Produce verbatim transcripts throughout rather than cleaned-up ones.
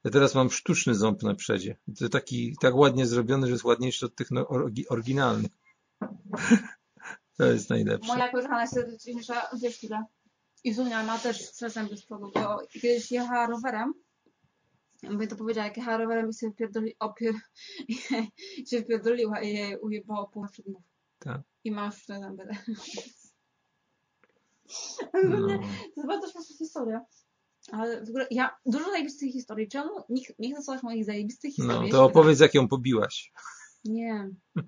Ja teraz mam sztuczny ząb na przodzie. To taki tak ładnie zrobiony, że jest ładniejszy od tych no, orgi- oryginalnych. To jest najlepsze. Moja koleżanka jest serdeczniejsza, wiesz chwilę. Izunia ma też zęby z przodu, bo kiedyś jechała rowerem. Bo to powiedziała, jak jechała rowerem i sobie wpierdoli, opier... się wpierdoliła i jej ujebało pół przedmów. Tak. I ma sztuczne zęby. No. To jest bardzo śmieszna historia. Ale w ogóle ja dużo zajebistych historii. Czemu nikt nie chce słuchać moich zajebistych No, historii? to opowiedz, jak ją pobiłaś. Nie.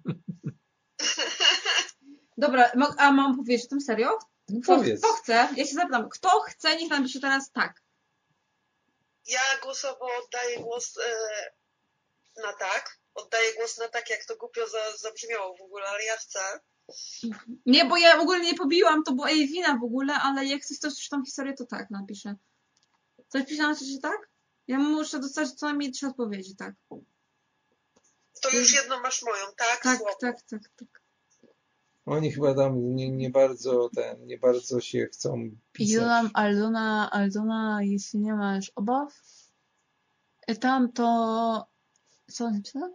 Dobra, a mam powiedzieć o tym serio? Kto, kto chce? Ja się zapytam, kto chce, niech napisze teraz tak. Ja głosowo oddaję głos e, na tak. Oddaję głos na tak, jak to głupio za, zabrzmiało w ogóle, ale ja chcę. Nie, bo ja w ogóle nie pobiłam, to była jej wina w ogóle, ale jak chcesz też tą historię, to tak napiszę. Coś pisze na czacie, tak? Ja muszę dostać co najmniej trzy odpowiedzi, tak. To już jedną masz moją, tak? Tak, Słowo. tak, tak, tak. Oni chyba tam nie, nie bardzo ten, nie bardzo się chcą pisać. Julam, Aldona, Aldona, jeśli nie masz obaw, tam to... Co on napisał?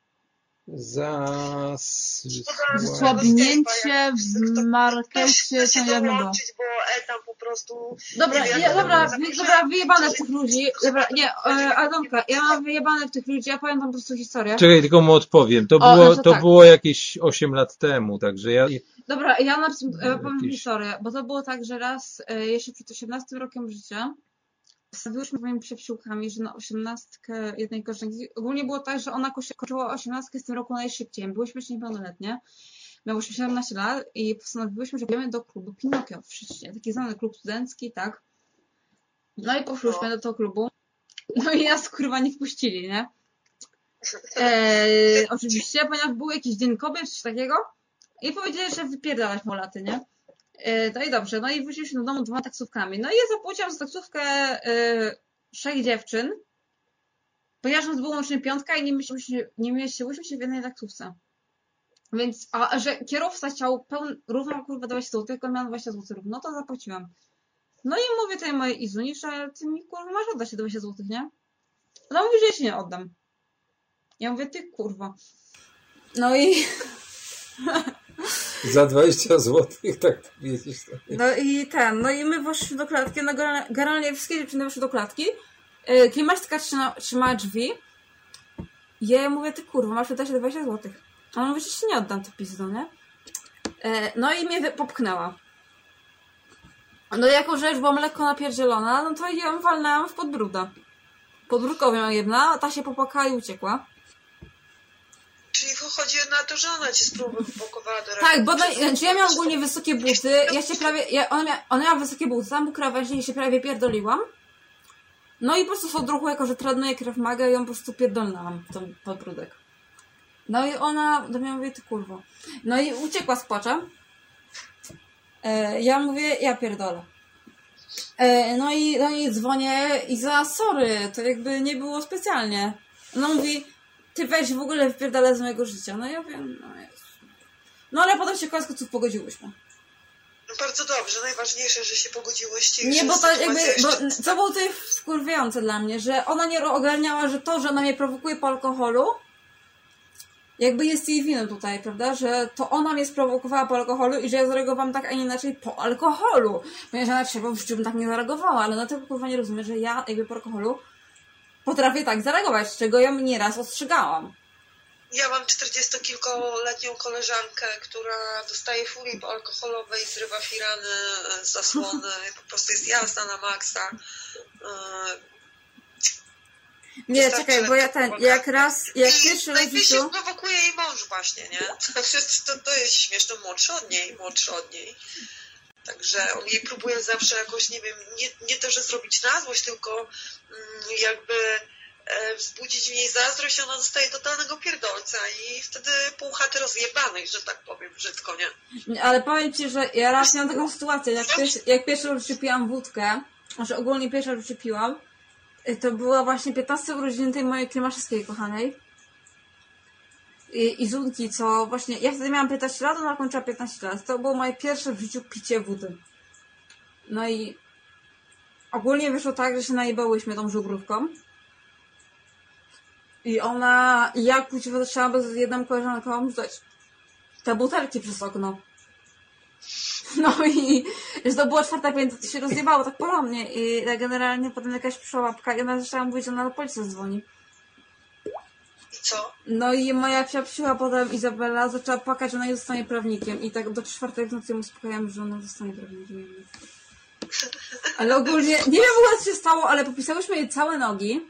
Zasłabnięcie w markecie sądziowego. Bo E tam po prostu... Dobra, nie, nie, dobra, wy, dobra, wyjebane w tych ludzi. Dobra, nie, e, Adamka, ja mam wyjebane w tych ludzi, ja powiem tam po prostu historię. Czekaj, tylko mu odpowiem. To, O, było, znaczy to tak. było jakieś osiem lat temu, także ja... Dobra, ja na przykład ja powiem Jakieś... historię, bo to było tak, że raz, e, jeszcze przed osiemnastym rokiem życia, stawiłyśmy z moimi przyjaciółkami, że na osiemnastkę jednej koleżanki, ogólnie było tak, że ona kończyła osiemnastkę z tym roku najszybciej. Byłyśmy jeszcze niepełnoletnie, miałyśmy siedemnaście lat i postanowiłyśmy, że pójdziemy do klubu Pinokio w Szczecinie, taki znany klub studencki, tak. No i poszłyśmy do tego klubu, no i nas kurwa nie wpuścili, nie? Eee, oczywiście, ponieważ był jakiś dzień kobiet, czy coś takiego i powiedzieli, że wypierdalać molaty, nie? No i dobrze, no i wyszliśmy do domu dwoma taksówkami. No i ja zapłaciłam za taksówkę yy, trzech dziewczyn, ponieważ nas było łącznie piątka i nie mieściłyśmy, nie mieściłyśmy się w jednej taksówce. Więc, a że kierowca chciał pełn, równo kurwa dwadzieścia złotych, tylko miałam dwadzieścia złotych równo, no to zapłaciłam. No i mówię tej mojej Izuni, że ty mi kurwa masz oddać dwadzieścia złotych, nie? Ona mówi, że ja się nie oddam. Ja mówię, ty kurwa. No i... Za dwadzieścia złotych, tak powiedzieć. No i ten, no i my weszliśmy do klatki, no generalnie wszystkie dziewczyny weszły do klatki. Klimaczka trzyma, trzyma drzwi. Ja mówię, ty kurwa, masz wydać dwadzieścia złotych. A on mówi, że się nie oddam, ty pizdo, nie? No i mnie popchnęła. No jako, że już byłam lekko napierdzielona, no to ją walnęłam w podbruda. Podbródką ją jedna, a ta się popłakała i uciekła. Czyli chodzi na to, że ona cię sprowokowała do Tak, bo znaczy ja miałam ogólnie wysokie buty, ja się prawie, ja, ona, mia, ona miała wysokie buty, tam był krawężnik i się prawie pierdoliłam. No i po prostu z odruchu, jako że trenuję krew magę, ją po prostu pierdolnęłam w ten podbródek. No i ona do mnie mówi, ty kurwo. No i uciekła z płaczem. E, ja mówię, ja pierdolę. E, no i do niej dzwonię i za sorry, to jakby nie było specjalnie. Ona mówi, ty weź w ogóle wypierdalę z mojego życia. No ja wiem, no jest. No ale potem się koniec końców pogodziłyśmy. No bardzo dobrze, najważniejsze, że się pogodziłyście. Nie, bo to jakby, bo co było tutaj wkurwiające dla mnie, że ona nie ogarniała, że to, że ona mnie prowokuje po alkoholu, jakby jest jej winą tutaj, prawda, że to ona mnie sprowokowała po alkoholu i że ja zareagowałam tak, a nie inaczej po alkoholu. Ponieważ ona trzeba w życiu bym tak nie zareagowała, ale na tego kurwa nie rozumiem, że ja jakby po alkoholu potrafię tak zareagować, czego ja nieraz ostrzegałam. Ja mam czterdziestokilkoletnią koleżankę, która dostaje furii alkoholowej, zrywa firany, zasłony, po prostu jest jazda na maksa. Nie, Wystarczy czekaj, bo ja ten, jak raz, jak I pierwszy raz w życiu... prowokuje jej mąż właśnie, nie? To, to jest śmieszne, młodszy od niej, młodszy od niej. Także on jej próbuje zawsze jakoś, nie wiem, nie, nie to, że zrobić na złość, tylko mm, jakby e, wzbudzić w niej zazdrość, ona dostaje totalnego pierdolca i wtedy pół chaty rozjebanej, że tak powiem brzydko, nie? Ale powiem ci, że ja raz miałam taką sytuację, jak, pierwszy, jak pierwszy raz piłam wódkę, może ogólnie pierwszy raz piłam, to była właśnie piętnaste urodziny tej mojej Klimaszewskiej kochanej. I, i Zunki, co właśnie... Ja wtedy miałam piętnaście lat, ona kończyła piętnaście lat. To było moje pierwsze w życiu picie wody. No i ogólnie wyszło tak, że się najebałyśmy tą żubrówką. I ona, i ja kuciwa zaczęłam z jedną koleżanką rzucać te butelki przez okno. No i że to było czwarta, więc to się rozjebało tak porządnie i generalnie potem jakaś przyszła łapka i ona zaczęła mówić, że ona do policji dzwoni. I co? No i moja przyjaciółka potem, Izabela, zaczęła płakać, że ona nie zostanie prawnikiem i tak do czwartej w nocy ją uspokajam, że ona zostanie prawnikiem. Ale ogólnie, nie wiem w ogóle co się stało, ale popisałyśmy jej całe nogi.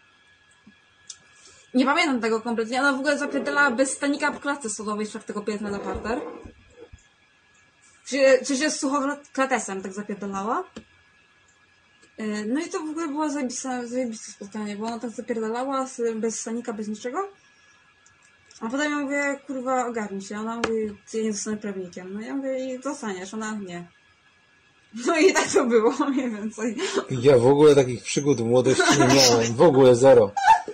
Nie pamiętam tego kompletnie, ona w ogóle zapierdalała bez stanika w klatce schodowej z czwartego piętra na parter. Czy się z suchoklatesem tak zapierdalała? No i to w ogóle było zajebiste, zajebiste spotkanie, bo ona tak zapierdalała bez stanika, bez niczego. A potem ja mówię, kurwa, ogarnij się. Ona mówi, ja nie zostanę prawnikiem. No ja mówię, i zostaniesz. Ona nie. No i tak to było, mniej więcej. Ja w ogóle takich przygód w młodości nie miałem. W ogóle zero.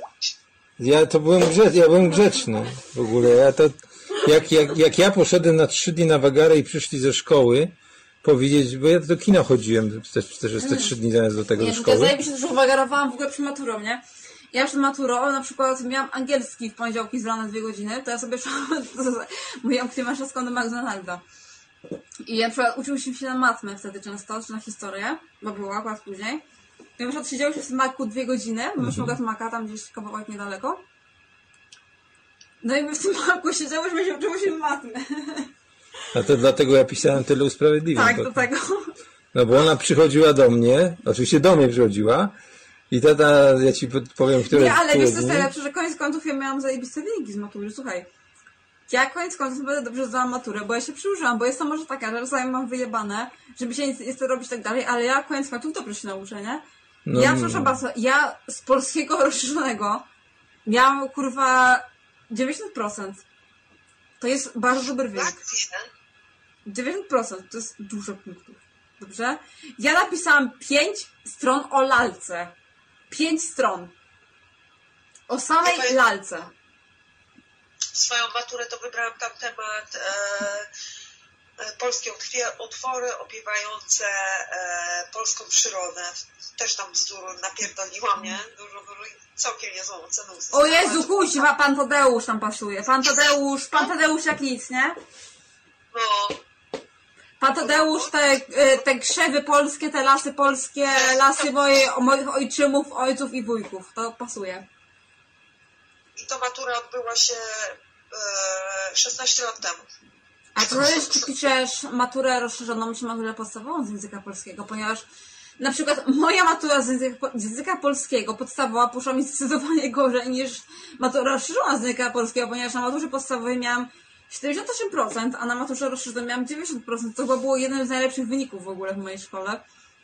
Ja to byłem grzeczny, ja byłem grzeczny. W ogóle ja to... Jak, jak, jak ja poszedłem na trzy dni na wagarę i przyszli ze szkoły powiedzieć, bo ja do kina chodziłem też, też te trzy dni zamiast do tego nie, do szkoły. Nie, się, że wagarowałam w ogóle przed maturą, nie? Ja przed maturą, na przykład miałam angielski w poniedziałki z rana dwie godziny, to ja sobie szłam moją klimaczowską do McDonalda. I na przykład uczyłyśmy się na matmę wtedy często, czy na historię, bo było akurat później. I na przykład siedziałyśmy w Macu dwie godziny, bo myśmy mm-hmm. Maka tam gdzieś kawałek niedaleko. No i my w tym Macu siedziałyśmy i uczyłyśmy matmy. A to dlatego ja pisałem tyle usprawiedliwień. Tak, do tego. No bo ona przychodziła do mnie, oczywiście do mnie przychodziła i tata, ja ci powiem, które... Nie, ale wiesz co jest najlepsze, że koniec końców ja miałam zajebiste wyniki z matury, słuchaj. Ja koniec końców będę dobrze zdałam maturę, bo ja się przyużyłam, bo jestem może taka, że czasami mam wyjebane, żeby się nic nie chce robić tak dalej, ale ja koniec końców dobrze się nauczę, nie? No, ja, przepraszam bardzo, ja z polskiego rozszerzonego miałam, kurwa, dziewięćdziesiąt procent. To jest bardzo dobry wynik. dziewięćdziesiąt procent to jest dużo punktów. Dobrze? Ja napisałam pięć stron o lalce. pięć stron. O samej ja lalce. Swoją maturę to wybrałam tam temat e, e, polskie utwory opiewające e, polską przyrodę. Też tam bzdur napierdoliłam, nie? Dużo, dużo, całkiem niezłą oceną. O Jezu, kuźwa, pan Tadeusz tam pasuje. Pan Tadeusz, pan Tadeusz jak nic, nie? No. Pan Tadeusz, te, te krzewy polskie, te lasy polskie, lasy moje, moich ojczymów, ojców i wujków. To pasuje. I to matura odbyła się e, szesnaście lat temu. A to jeszcze piszesz maturę rozszerzoną, czy maturę podstawową z języka polskiego, ponieważ na przykład moja matura z języka, z języka polskiego podstawowa poszła mi zdecydowanie gorzej niż matura rozszerzona z języka polskiego, ponieważ na maturze podstawowej miałam siedemdziesiąt osiem procent, a na maturze rozszerzonej miałam dziewięćdziesiąt procent. To chyba było jeden z najlepszych wyników w ogóle w mojej szkole.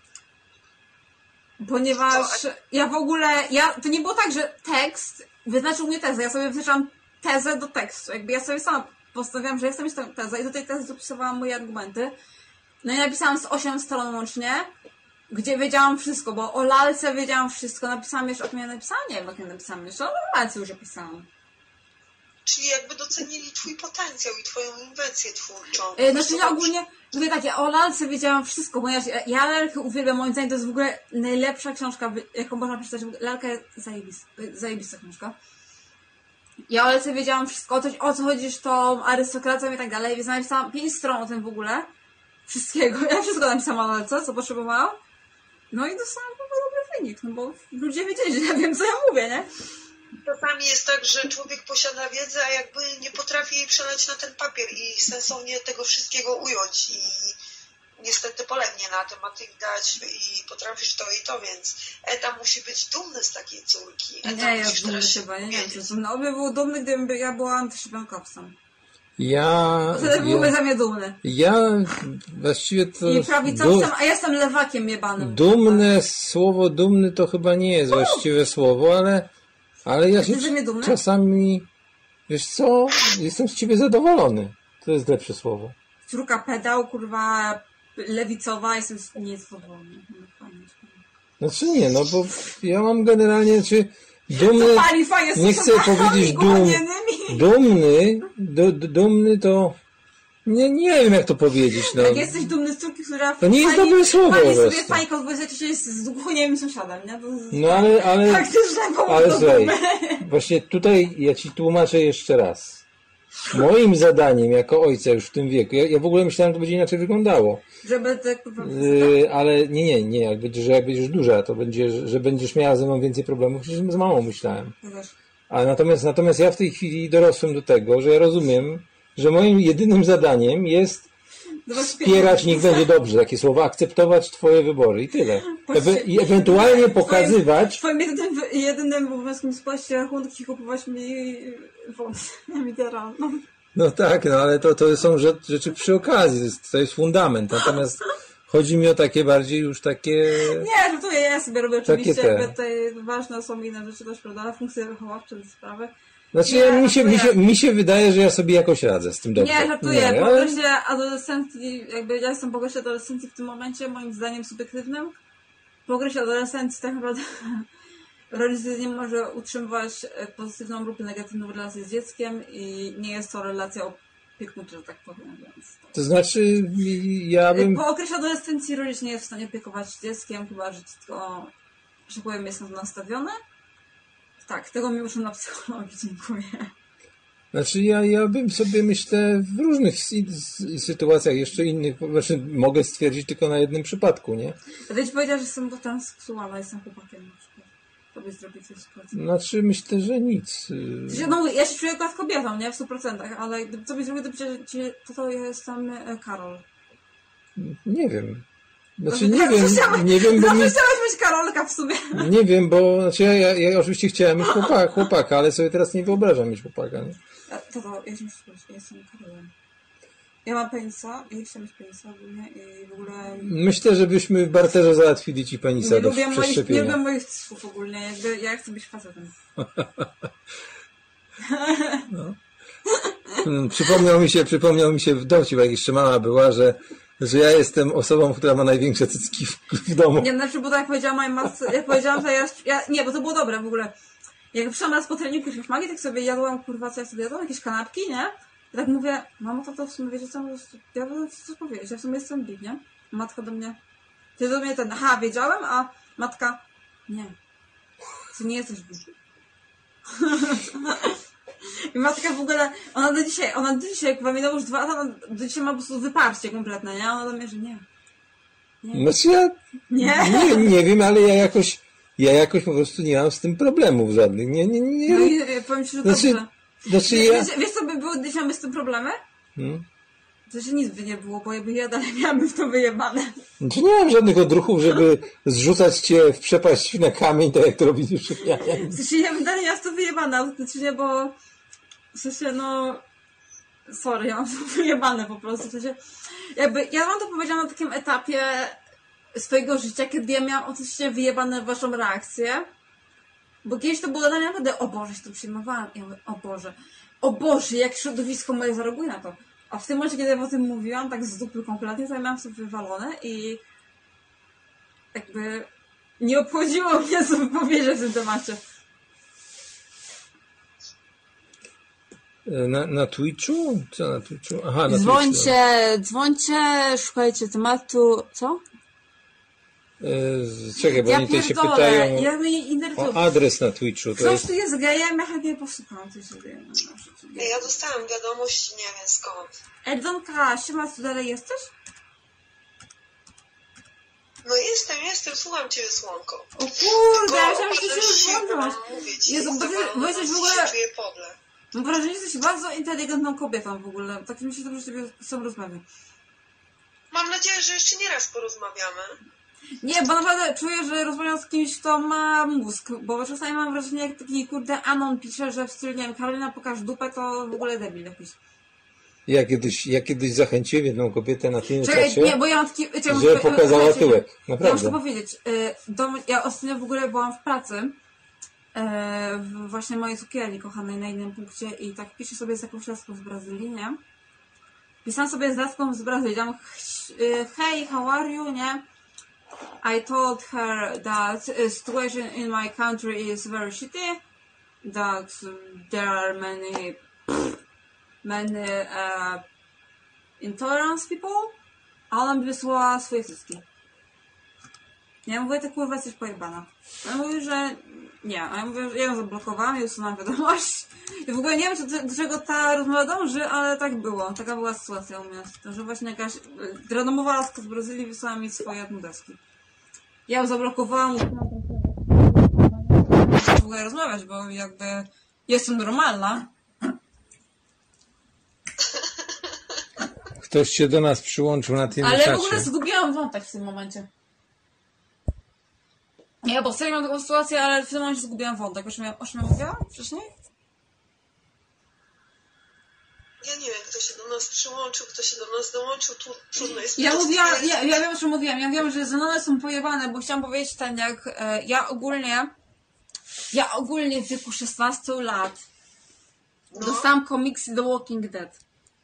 Ponieważ ja w ogóle, ja, to nie było tak, że tekst wyznaczył mnie tezę. Ja sobie wyznaczyłam tezę do tekstu. Jakby ja sobie sama postanowiłam, że jestem tę tezę i do tej tezy dopisywałam moje argumenty. No i napisałam z osiem stron łącznie, gdzie wiedziałam wszystko, bo o lalce wiedziałam wszystko. Napisałam jeszcze, o tym ja napisałam? Nie wiem, jak ja napisałam jeszcze, ale o lalce już opisałam. Czyli jakby docenili twój potencjał i twoją inwencję twórczą. Yy, znaczy ja ogólnie, mówię tak, ja o lalce wiedziałam wszystko, ponieważ ja, ja lalkę uwielbiam, moim zdaniem to jest w ogóle najlepsza książka, jaką można przeczytać. Lalka jest zajebista, zajebista książka. Ja o lalce wiedziałam wszystko, o co, o co chodzi z tą arystokracją i tak dalej, więc napisałam pięć stron o tym w ogóle. Wszystkiego. Ja wszystko napisałam o lalce, co potrzebowałam. No i dostałam chyba dobry wynik, no bo ludzie wiedzieli, że ja wiem, co ja mówię, nie? Czasami jest tak, że człowiek posiada wiedzę, a jakby nie potrafi jej przelać na ten papier i sensownie tego wszystkiego ująć i niestety polegnie na tym, a ty widać i potrafisz to i to, więc Eta musi być dumny z takiej córki. Eta nie, ja dumny chyba, nie, nie wiem, czy no, by był dumny, gdybym ja była antyszczepionkowcem. Ja... Wtedy byłby za mnie dumny. Ja właściwie to... I prawicowcem, a ja jestem lewakiem jebanym. Dumne, słowo dumny to chyba nie jest właściwe słowo, ale... Ale ja się czasami, wiesz co, jestem z ciebie zadowolony. To jest lepsze słowo. Córka pedał, kurwa, lewicowa, jestem niezadowolony. Znaczy nie, no bo ja mam generalnie, czy dumny, nie chcę powiedzieć dum, dumny, du, dumny to, nie, nie wiem jak to powiedzieć. No. Jak jesteś dumny z córki, która... To nie jest pani, dobre słowo. Pani sobie fajką, bo się z głuchoniemym sąsiadem, nie? To no ale, ale, faktyczne ale słuchaj, właśnie tutaj ja ci tłumaczę jeszcze raz. Moim zadaniem jako ojca już w tym wieku, ja, ja w ogóle myślałem, że to będzie inaczej wyglądało. Żeby te kurwa... Yy, ale nie, nie, nie, jakby, że jak będziesz duża, to będzie, że będziesz miała ze mną więcej problemów, przecież z mamą myślałem. A natomiast, natomiast ja w tej chwili dorosłem do tego, że ja rozumiem, że moim jedynym zadaniem jest wspierać, niech będzie dobrze, takie słowa, akceptować twoje wybory i tyle. Ewe, I ewentualnie pokazywać... Twoim jedynym, jedynym obowiązkiem jest płacić rachunki i kupować mi wodę mineralną. No tak, no ale to, to są rzeczy przy okazji, to jest, to jest fundament. Natomiast chodzi mi o takie bardziej już takie... Nie, żartuję, ja sobie robię oczywiście, te. jakby tutaj ważne są inne rzeczy też, prawda, funkcje wychowawcze, te sprawy. Znaczy, Nie, ja, mi, się, mi, się, żartuję. mi się wydaje, że ja sobie jakoś radzę z tym dobrze. Nie, żartuję, Nie, po ale- okresie adolescencji, jakby ja jestem po okresie adolescencji w tym momencie, moim zdaniem subiektywnym. Po okresie adolescencji tak naprawdę rodzic nie może utrzymywać pozytywną lub negatywną relację z dzieckiem i nie jest to relacja opiekuńcza, że tak powiem, więc... To znaczy, ja bym... Po okresie adolescencji rodzic nie jest w stanie opiekować się dzieckiem, chyba że dziecko, że powiem, jest na to nastawione. Tak, tego mi uczą na psychologii, dziękuję. Znaczy ja, ja bym sobie myślę w różnych sy- sytuacjach jeszcze innych, znaczy mogę stwierdzić tylko na jednym przypadku, nie? Ja ci powiedziała, że jestem transseksualna, jestem chłopakiem na przykład. To byś zrobił coś sytuacji. Znaczy myślę, że nic. No, ja się czuję akurat kobietą, nie? W stu procentach, ale gdyby co byś zrobił, to, przecież- to, to ja jestem e, Karol. Nie wiem. Znaczy No, nie wiem, chciałam- nie wiem, bo mi, Zawsze chciałaś być Karolka w sumie. nie wiem, bo znaczy ja, ja, ja oczywiście chciałem mieć chłopaka, chłopaka, ale sobie teraz nie wyobrażam mieć chłopaka, nie? A, To to, ja się muszę powiedzieć, ja jestem Karolem. Ja mam penisa i chcę mieć penisa ogólnie i w ogóle... Myślę, żebyśmy w barterze załatwili ci penisa Nie do lubię, moich, nie przeszczepienia. lubię moich cwów ogólnie, jakby ja chcę być facetem. Hmm, Przypomniał mi się, przypomniał mi się w dowcip, jak jeszcze mama była, że, że ja jestem osobą, która ma największe cycki w, w domu. Nie, na przykład, bo tak jak powiedziałam mojej matce, jak powiedziałam, że ja, ja... Nie, bo to było dobre w ogóle. Jak przyszłam raz po treningu w magii, tak sobie jadłam, kurwa, co ja sobie jadłam? Jakieś kanapki, nie? I tak mówię, mamo, tato, w sumie wiecie co, ja bym coś powiedzieć, ja w sumie jestem big, nie? Matka do mnie, ty do mnie ten, aha, wiedziałem, a matka, nie, ty nie jesteś big. I matka w ogóle, ona do dzisiaj, ona do dzisiaj, chyba minęło już dwa lata, ona do dzisiaj ma po prostu wyparcie kompletne, nie? Ona do mnie, że nie. Nie. Znaczy ja Nie? nie, nie wiem, ale ja jakoś, ja jakoś po prostu nie mam z tym problemów żadnych. Nie, nie, nie. No i e, powiem ci, że Znaczy, dobrze. znaczy Wiesz, ja... wiesz, wiesz co by było, gdyś miałby z tym problemy? Hmm? To się nic by nie było, bo jakby ja dalej miałabym w to wyjebane. Znaczy nie mam żadnych odruchów, żeby zrzucać cię w przepaść na kamień, tak jak to robi Rzymianie. W sensie ja bym dalej miała w to wyjebane, autentycznie, bo w sensie no... Sorry, ja mam to wyjebane po prostu. W sensie, jakby, ja wam to powiedziałam na takim etapie swojego życia, kiedy ja miałam oczywiście wyjebane waszą reakcję. Bo kiedyś to było dla mnie naprawdę, o Boże, się to przyjmowałam. I ja mówię, o Boże, o Boże, jak środowisko moje zareaguje na to. A w tym momencie, kiedy ja o tym mówiłam, tak z dupy kompletnie, to ja miałam sobie wywalone i jakby nie obchodziło mnie, co wypowiedzieć w tym temacie. Na, na Twitchu? Co na Twitchu? Aha, na Dzwońcie, Twitchu. dzwońcie, szukajcie tematu, co? Yy, czekaj, bo Ja oni tutaj się pierdolę, pytają ja mnie interesuje. o adres na Twitchu. To Ktoś jest... tu jest gejem, ja chętnie posłucham, co się dzieje. Ja dostałam wiadomość, nie wiem skąd. Erdonka, siema, tu dalej jesteś? No jestem, jestem, słucham ciebie, słonko. O kurde, ja myślałam, że ty Tylko się już siłę włączyłaś. mam mówić. Jezu, Jestem bo ty- walona, bo jesteś w i ogóle- się czuję podle. Mam wrażenie, że jesteś bardzo inteligentną kobietą w ogóle. Tak mi się dobrze z ciebie z tobą rozmawia. Mam nadzieję, że jeszcze nie raz porozmawiamy. Nie, bo naprawdę czuję, że rozmawiam z kimś, kto ma mózg, bo czasami mam wrażenie, jak taki kurde Anon pisze, że w stylu, nie wiem, Karolina pokaż dupę, to w ogóle debil jakiś. Ja kiedyś, ja kiedyś zachęciłem jedną kobietę na tym Czekaj, czasie, nie, bo ja mam taki... Czekaj, że muszę- pokazała słuchajcie, tyłek. Ja muszę Naprawdę. powiedzieć, y, do, ja ostatnio w ogóle byłam w pracy, y, w właśnie mojej cukierni kochanej na innym punkcie i tak piszę sobie z jakąś laską z Brazylii, nie? Pisałam sobie z laską z Brazylii, tam y, hey, how are you, nie? I told her that the situation in my country is very shitty, that there are many, many uh, intolerance people, a ona mi wysłała swoje cycki. Ja mówię, ty kurwa jesteś pojebana. Ja mówię, że Nie, a ja mówię, że ja ją zablokowałam i usunęłam wiadomość. I w ogóle nie wiem, do, do czego ta rozmowa dąży, ale tak było. Taka była sytuacja u mnie. To, że właśnie jakaś randomowa laska z Brazylii wysłała mi swoje nudeski. Ja ją zablokowałam, usunęłam w ogóle rozmawiać, bo jakby jestem normalna. Ktoś się do nas przyłączył na tym Ale czacie. w ogóle zgubiłam wątek w tym momencie. Ja bo serio mam taką sytuację, ale w tym momencie zgubiłam wątek. O czym ja, o czym ja mówiłam wcześniej? Ja nie wiem, kto się do nas przyłączył, kto się do nas dołączył, tu trudno jest... Ja mówiłam, ja, ja wiem, o czym mówiłam. Ja mówiłam, że Zenony są pojebane, bo chciałam powiedzieć ten, jak e, ja ogólnie, ja ogólnie w wieku szesnastu lat No. dostałam komiksy The Walking Dead.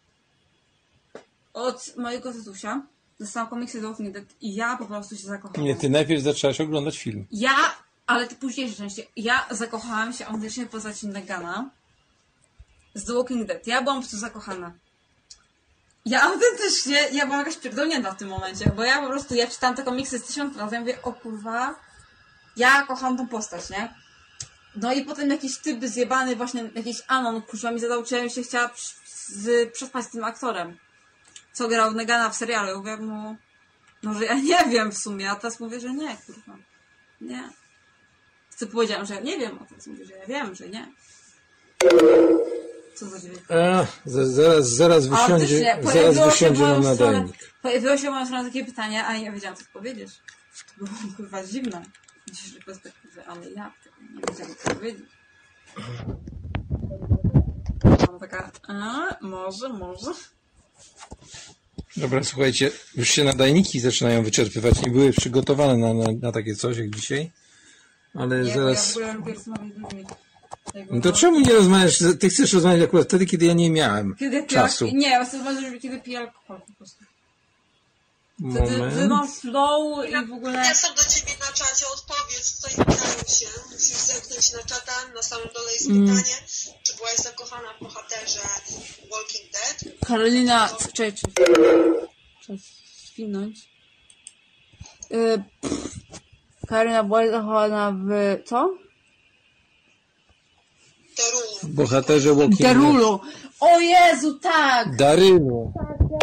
Od mojego tatusia. Dostałam komiksy The Walking Dead i ja po prostu się zakochałam. Nie, ty najpierw zaczęłaś oglądać film. Ja, ale to późniejsze części. Ja zakochałam się autentycznie w postaci Negana z The Walking Dead. Ja byłam po prostu zakochana. Ja autentycznie, ja byłam jakaś pierdolnięta w tym momencie, bo ja po prostu, ja czytałam te komiksy z tysiąc razy, ja mówię, o kurwa, ja kocham tą postać, nie? No i potem jakiś typ zjebany, właśnie jakiś Anon, kurwa mi zadał, czy ja bym się chciała przy, z, przespać z tym aktorem, co grał Negana w serialu. Ja mówię, no, no, że ja nie wiem w sumie, a teraz mówię, że nie, kurwa, nie. Co powiedziałam, że ja nie wiem, a teraz mówię, że ja wiem, że nie. Co za dźwięk? A, zaraz, zaraz wysiądzie, zaraz wysiądzie nam nadajnik. Pojawiło się w moją stronę takie pytanie, a ja nie wiedziałam, co odpowiedzieć. To było kurwa dziwne. Z dzisiejszej perspektywy, ale ja tego nie wiedziałam, co powiedzieć. Ona taka, a, może, może. Dobra, słuchajcie, już się nadajniki zaczynają wyczerpywać. Nie były przygotowane na, na, na takie coś jak dzisiaj. Ale Nie, zaraz... bo ja w ogóle lubię rozmawiać z ludźmi. No to czemu nie rozmawiasz? Ty chcesz rozmawiać akurat wtedy, kiedy ja nie miałem Kiedy czasu. Nie, ja chcę rozmawiać, kiedy piję alkohol po prostu. Wtedy Moment. mam flow i w ogóle... Ja są do ciebie na czacie, odpowiedz, tutaj pytają się. Musisz zerknąć na czata, na samym dole jest Mm. pytanie, czy byłaś zakochana w bohaterze Walking Dead? Karolina, czekaj, czy... Czas świnąć. Yy, Karolina była zachowana w... co? Derulu. Bohaterze Walking Dead. Derulu! O Jezu, tak! Darylu.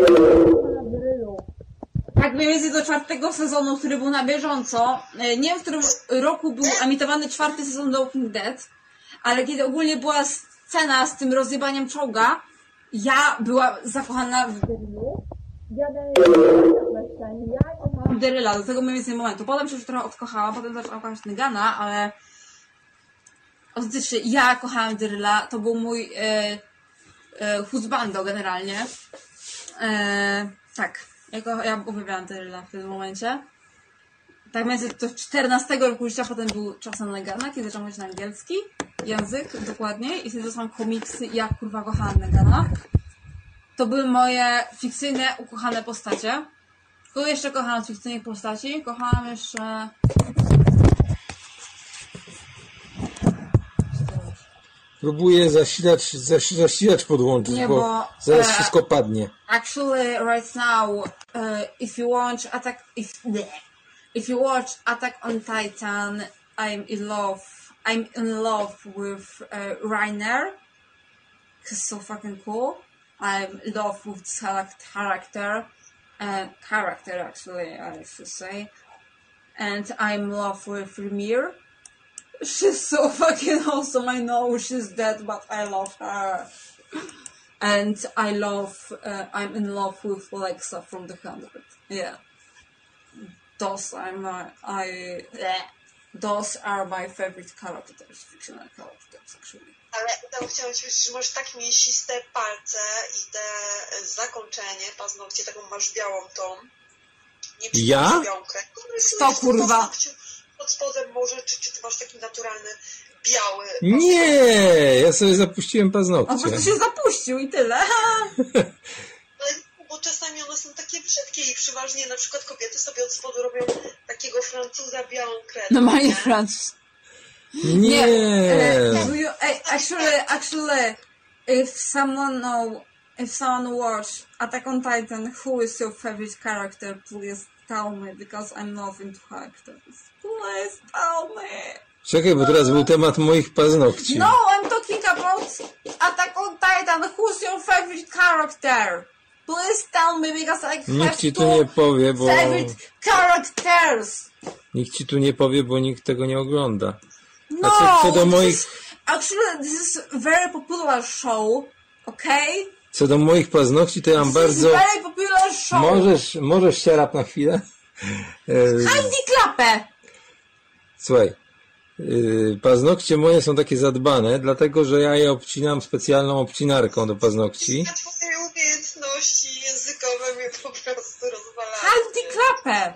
Tak mniej więcej do czwartego sezonu, który był na bieżąco. Nie wiem, w którym roku był emitowany czwarty sezon The Walking Dead, ale kiedy ogólnie była scena z tym rozjebaniem czołga, ja byłam zakochana w Derylu. Ja kochałam Deryla do tego mniej więcej momentu. Potem się już trochę odkochałam, potem zaczęłam kochać Negana, ale autentycznie ja kochałam Deryla. To był mój e, e, husbando generalnie. E, tak. Ja, go, ja uwielbiałam Deryla w tym momencie. Tak między do czternastego roku życia, potem był czas na Negana, kiedy zaczęłam mówić na angielski język dokładnie i wtedy dostałam komiksy i ja kurwa kochałam Negana. To były moje fikcyjne, ukochane postacie. Kogo jeszcze kochałam z fikcyjnych postaci? Kochałam jeszcze... Próbuję zasilacz, zaś, zasilacz podłączyć, Nie, bo, bo, zaraz e, wszystko padnie. Actually, right now, uh, if you watch Attack, if if you watch Attack on Titan, I'm in love. I'm in love with uh, Reiner. He's so fucking cool. I'm in love with this character, uh, character actually, I should say. And I'm in love with Ymir. She's so fucking awesome. I know she's dead, but I love her. And I love, uh, I'm in love with Alexa from The Hundred. Yeah. Those are my, I, bleh. Those are my favorite characters, fictional characters, actually. Ale ja chciałam ci powiedzieć, że masz tak mięsiste palce i te zakończenie, paznokcie, taką masz białą tą. Nie Ja? białą krew. To kurwa. Pod spodem może, czy, czy ty masz taki naturalny, biały... Nie, ja sobie zapuściłem On po paznokcie. prostu się zapuścił i tyle. Bo czasami one są takie brzydkie i przeważnie na przykład kobiety sobie od spodu robią takiego Francuza białą krew. No my nie? friends. Nie. uh, do you, I, actually, actually, if someone know, if someone watch Attack on Titan, who is your favorite character? Please tell me, because I'm not into characters. Please tell me. Czekaj, bo teraz był temat moich paznokci. No, I'm talking about Attack on Titan. Who's your favorite character? Please tell me, because I have Nikt ci tu two nie powie, bo... favorite characters. Nikt ci tu nie powie, bo nikt tego nie ogląda. No, co- co do this moich- is, actually this is a very popular show, okay? Co do moich paznokci, to ja mam This bardzo... is a very popular show. Możesz, możesz się rap na chwilę? E, Hajdi klapę! Słuchaj, yy, paznokcie moje są takie zadbane, dlatego że ja je obcinam specjalną obcinarką do paznokci. Na twoje umiejętności językowe mnie po prostu rozwalają. Hajdi klapę!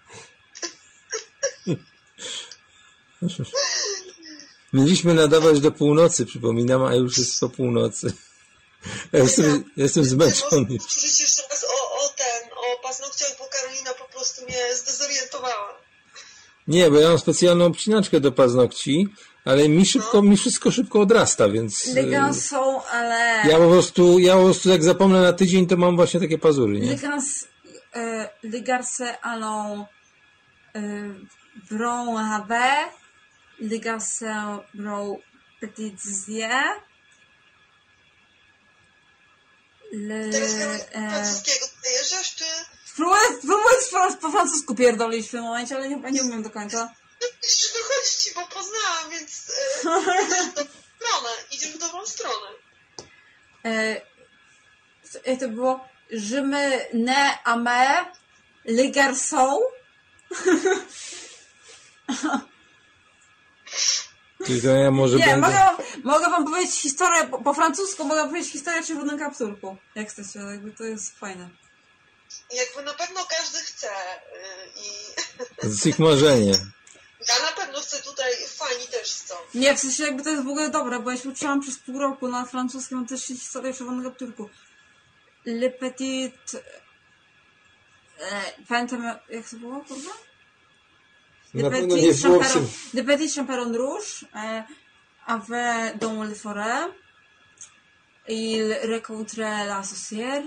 Mieliśmy nadawać do północy, przypominam, a już jest po północy. Ja jestem, jestem zmęczony. Może powtórzyć jeszcze raz o, o ten, o paznokciach, bo Karolina po prostu mnie zdezorientowała. Nie, bo ja mam specjalną obcinaczkę do paznokci, ale mi szybko, mi wszystko szybko odrasta, więc... yy, Legan są, ale... Ja po prostu, ja po prostu jak zapomnę na tydzień, to mam właśnie takie pazury, nie? Legans, euh, les garçons allons euh, brun avec, les garçons brun petites yeux, le... Teraz Karolina e, francuskiego dojeżdżasz, czy... Spróbuję, spróbuję po, po francusku pierdolić w tym momencie, ale nie, nie umiem do końca. Jeszcze dochodzi ci, bo poznałam, więc e, idziesz w dobrą stronę. Idziesz w dobrą stronę. E, co- jak to było? Je me ne amais les garçons. Tylko ja może Nie, będę... mogę wam, mogę wam powiedzieć historię, po, po francusku mogę powiedzieć historię o czerwonym kapturku. Jak chcecie, jakby to jest fajne. Jakby na pewno każdy chce y, i To jest ich marzenie. ja na pewno chcę tutaj, fani też chcą. Nie, w sensie jakby to jest w ogóle dobre, bo ja się uczyłam przez pół roku na francuskim, mam też historię o czerwonym kapturku. Le petit... E, pamiętam, jak to było, kurwa? Na pewno nie było chaperon, przy... de petit chaperon rouge euh, avait dans les forêts. Il rencontrait la sorcière.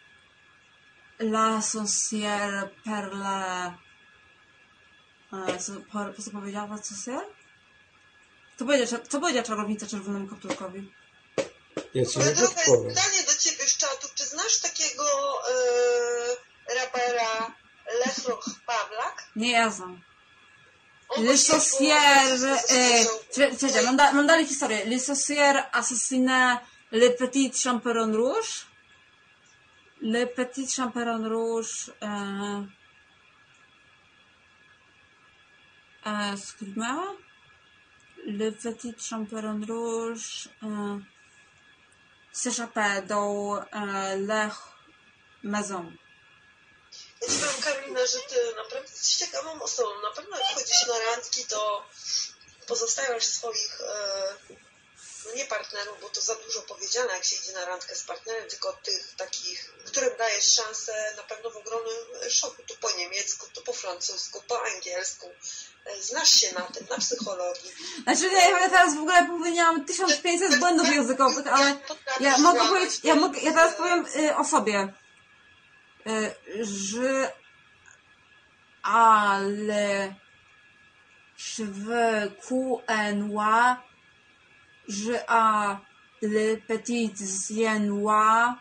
La sorcière per la... E, co, po, co powiedziała sorcière? Co powiedziała, co powiedziała czarownica czerwonemu kapturkowi? Ja ci nie Moja droga, jest podpowiem. pytanie do ciebie z czatu. Czy znasz takiego y, rapera Lechloch Pawlak? Nie, ja znam. On Les właśnie sorcières... było- E, Czekajcie, mam, da, mam dalej historię. Les sorcières assassinaient le petit chaperon rouge. Le petit chaperon rouge... Euh, euh, excuse-moi. Le petit chaperon rouge euh, s'échappait dans euh, leur maison. Ja ci powiem, Karolina, że ty naprawdę jesteś ciekawą osobą. Na pewno jak chodzisz na randki, to pozostawiasz swoich, e, no nie partnerów, bo to za dużo powiedziane, jak się idzie na randkę z partnerem, tylko tych takich, którym dajesz szansę na pewno w ogromnym szoku. Tu po niemiecku, tu po francusku, po angielsku. E, Znasz się na tym, na psychologii. Znaczy, ja, ja teraz w ogóle popełniłam tysiąc pięćset błędów językowych, ale ja mogę powiedzieć, ja, mogę, ja teraz powiem y, o sobie. Y, że ale je veux couper je a les petites yeux noirs,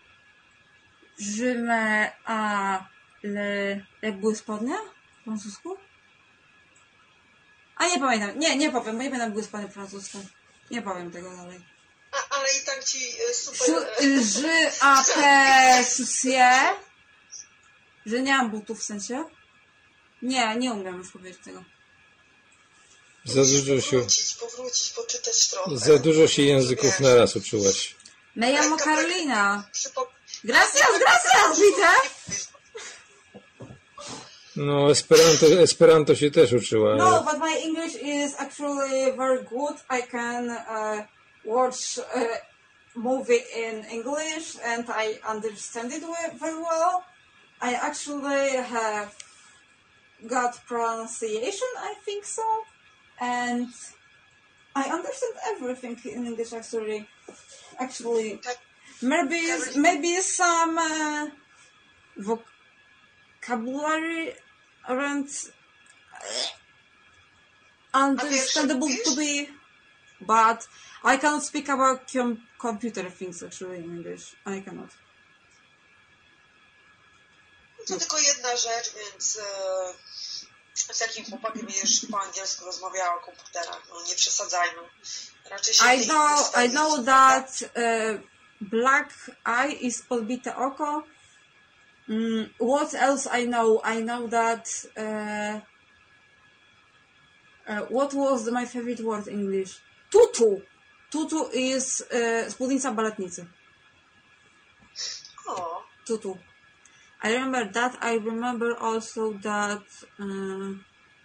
je me a le... Jak były spodnie? Po francusku? A nie pamiętam. Nie, nie powiem, bo nie pamiętam, jak były spodnie po francusku. Nie powiem tego dalej. A, ale i tak ci e, super... Su- Je a pe soucier. Że nie mam butów w sensie. Nie, nie umiem już powiedzieć tego. Za dużo się... Powrócić, powrócić, poczytać trochę. Za dużo się języków Wiesz, naraz uczyłaś. Me llamo Carolina. przypo- Gracias, gracias, widzę. No, Esperanto, Esperanto się też uczyła. No, ale- but my English is actually very good. I can uh, watch a movie in English and I understand it we- very well. I actually have got pronunciation, I think so. And I understand everything in English actually. Actually, maybe maybe some uh, vocabulary around understandable to be, but I cannot speak about com computer things actually in English. I cannot. To tylko jedna rzecz, więc e, z jakim chłopakiem będziesz po angielsku rozmawiała o komputerach? No nie przesadzajmy. Raczej się I nie know, I know inwestujesz. that uh, black eye is podbite oko. Mm, what else I know? I know that uh, uh, what was my favorite word in English? Tutu. Tutu is uh, spódnica baletnicy. O, Tutu. I remember that. I remember also that uh,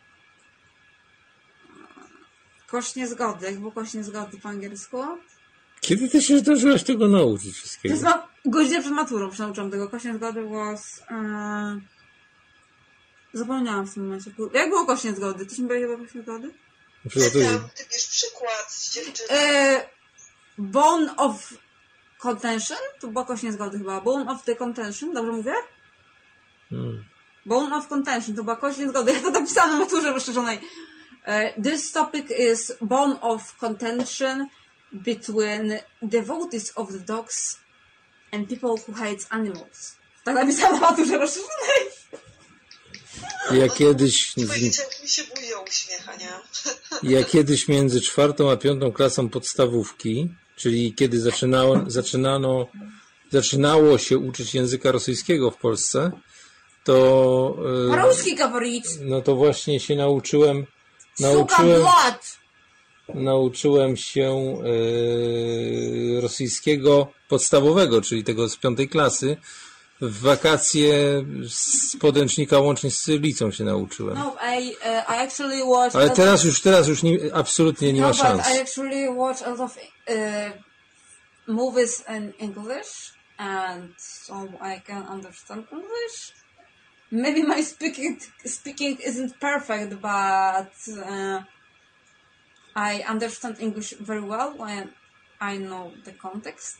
kosz niezgody. Jak było kosz niezgody po angielsku? Kiedy ty się zdążyłaś tego nauczyć To wszystkiego? jest ma godzinę przed maturą nauczyłam tego. Kosz niezgody was... Uh, zapomniałam w tym momencie. Jak było kosz niezgody? Ty mi powiedziała kosz niezgody? Przygotuję. tam ty bierz przykład z dziewczyny. E, bone of contention? To była kość niezgody chyba. Bone of the contention, dobrze mówię? Hmm. Bone of contention, to była kość niezgody. Ja to napisałam na maturze rozszerzonej. E, this topic is bone of contention between devotees of the dogs and people who hate animals. Tak napisałam na maturze rozszerzonej. Ja kiedyś, Powiedzieć, jak mi się buzia uśmiecha, nie? ja kiedyś między czwartą a piątą klasą podstawówki, czyli kiedy zaczynało, zaczynano, zaczynało się uczyć języka rosyjskiego w Polsce, to, e, Ruski говорить. no to właśnie się nauczyłem, Suka nauczyłem, blat. nauczyłem się e, rosyjskiego podstawowego, czyli tego z piątej klasy. W wakacje z podręcznika łącznie z cyrylicą się nauczyłem. No, I, uh, I actually watched... Ale teraz już, teraz już nie, absolutnie nie no, ma but szans. I actually watch a lot of uh, movies in English, and so I can understand English. Maybe my speaking speaking isn't perfect, but uh, I understand English very well when I know the context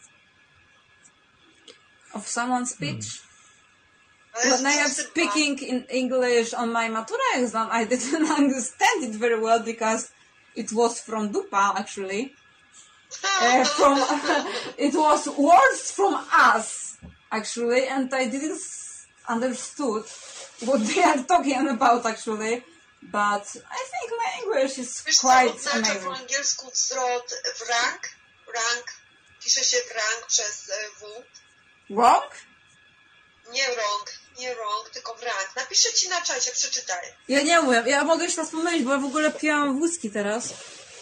of someone's speech. Ale When I am z tym- speaking in English on my Matura exam, I didn't understand it very well because it was from Dupa, actually. Uh, from it was words from us, actually, and I didn't s- understood what they are talking about, actually. But I think my English is Wiesz, co quite oznacza po amazing. angielsku wzrot w rank? Rank. Pisze się w rank przez e, W. Wrong? Nie wrong, nie wrong, tylko w rank. Napiszę ci na czacie, przeczytaj. Ja nie umiem, ja mogę się teraz pomylić, bo ja w ogóle piłam wózki teraz.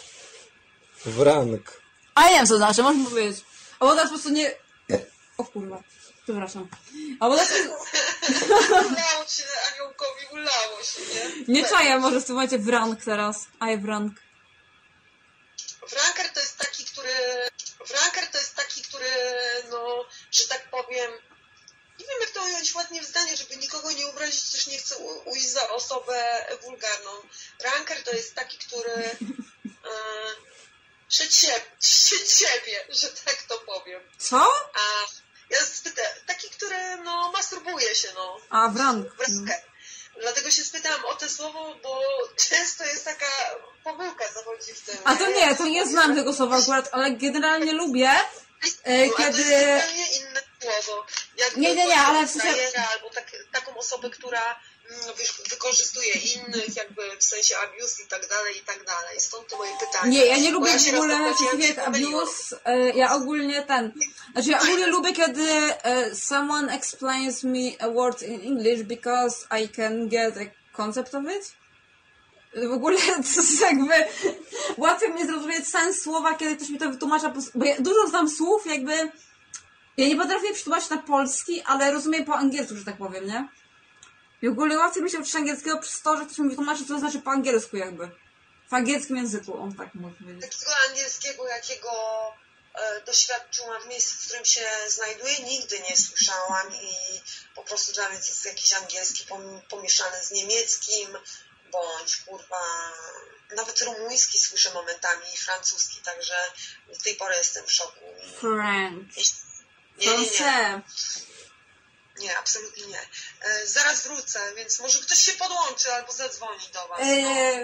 Wrank. A nie wiem co znaczy, możesz powiedzieć. Albo teraz po prostu nie... O kurwa, przepraszam. Albo teraz... Ulało się, aniołkowi ulało się, nie? Nie czaję może w tym momencie w rank teraz. A ja w rank. Wranker to jest taki, który... Wranker to jest taki, który, no, że tak powiem... Nie wiem, jak to ująć ładnie w zdanie, żeby nikogo nie urazić, też nie chcę u- ujść za osobę wulgarną. Ranker to jest taki, który... E, że ciebie, ciebie, że tak to powiem. Co? A jest taki, który, no, masturbuje się, no. A, w rank. w rankę. Dlatego się spytałam o to słowo, bo często jest taka pomyłka zachodzi w tym. A to nie, to nie znam tego słowa akurat, ale generalnie lubię, e, No, a to kiedy... jest zupełnie inne słowo. Jakby Nie, nie, nie, ale w sensie- frajera, albo tak, taką osobę, która mm, wiesz, wykorzystuje innych, jakby w sensie abuse i tak dalej, i tak dalej. Stąd to moje pytanie. Nie, ja nie Bo lubię ja się w ogóle raz takich zapłaciłam, jak się pomyliłam. abuse, e, ja ogólnie ten... Znaczy ja ogólnie lubię, kiedy e, someone explains me a word in English because I can get a concept of it. W ogóle to jest jakby łatwiej mi zrozumieć sens słowa, kiedy ktoś mi to wytłumacza, po- bo ja dużo znam słów, jakby ja nie potrafię przetłumaczyć na polski, ale rozumiem po angielsku, że tak powiem, nie? I w ogóle łatwiej mi się uczyć angielskiego przez to, że ktoś mi wytłumaczy, co to znaczy po angielsku jakby. W angielskim języku, on tak może powiedzieć. Takiego angielskiego, jakiego e, doświadczyłam w miejscu, w którym się znajduję, nigdy nie słyszałam i po prostu dla mnie to jest jakiś angielski pom- pomieszany z niemieckim, bądź kurwa, nawet rumuński słyszę momentami i francuski, także do tej pory jestem w szoku. French. Nie, nie, nie, Français. nie, absolutnie nie. E, zaraz wrócę, więc może ktoś się podłączy albo zadzwoni do was. No. E,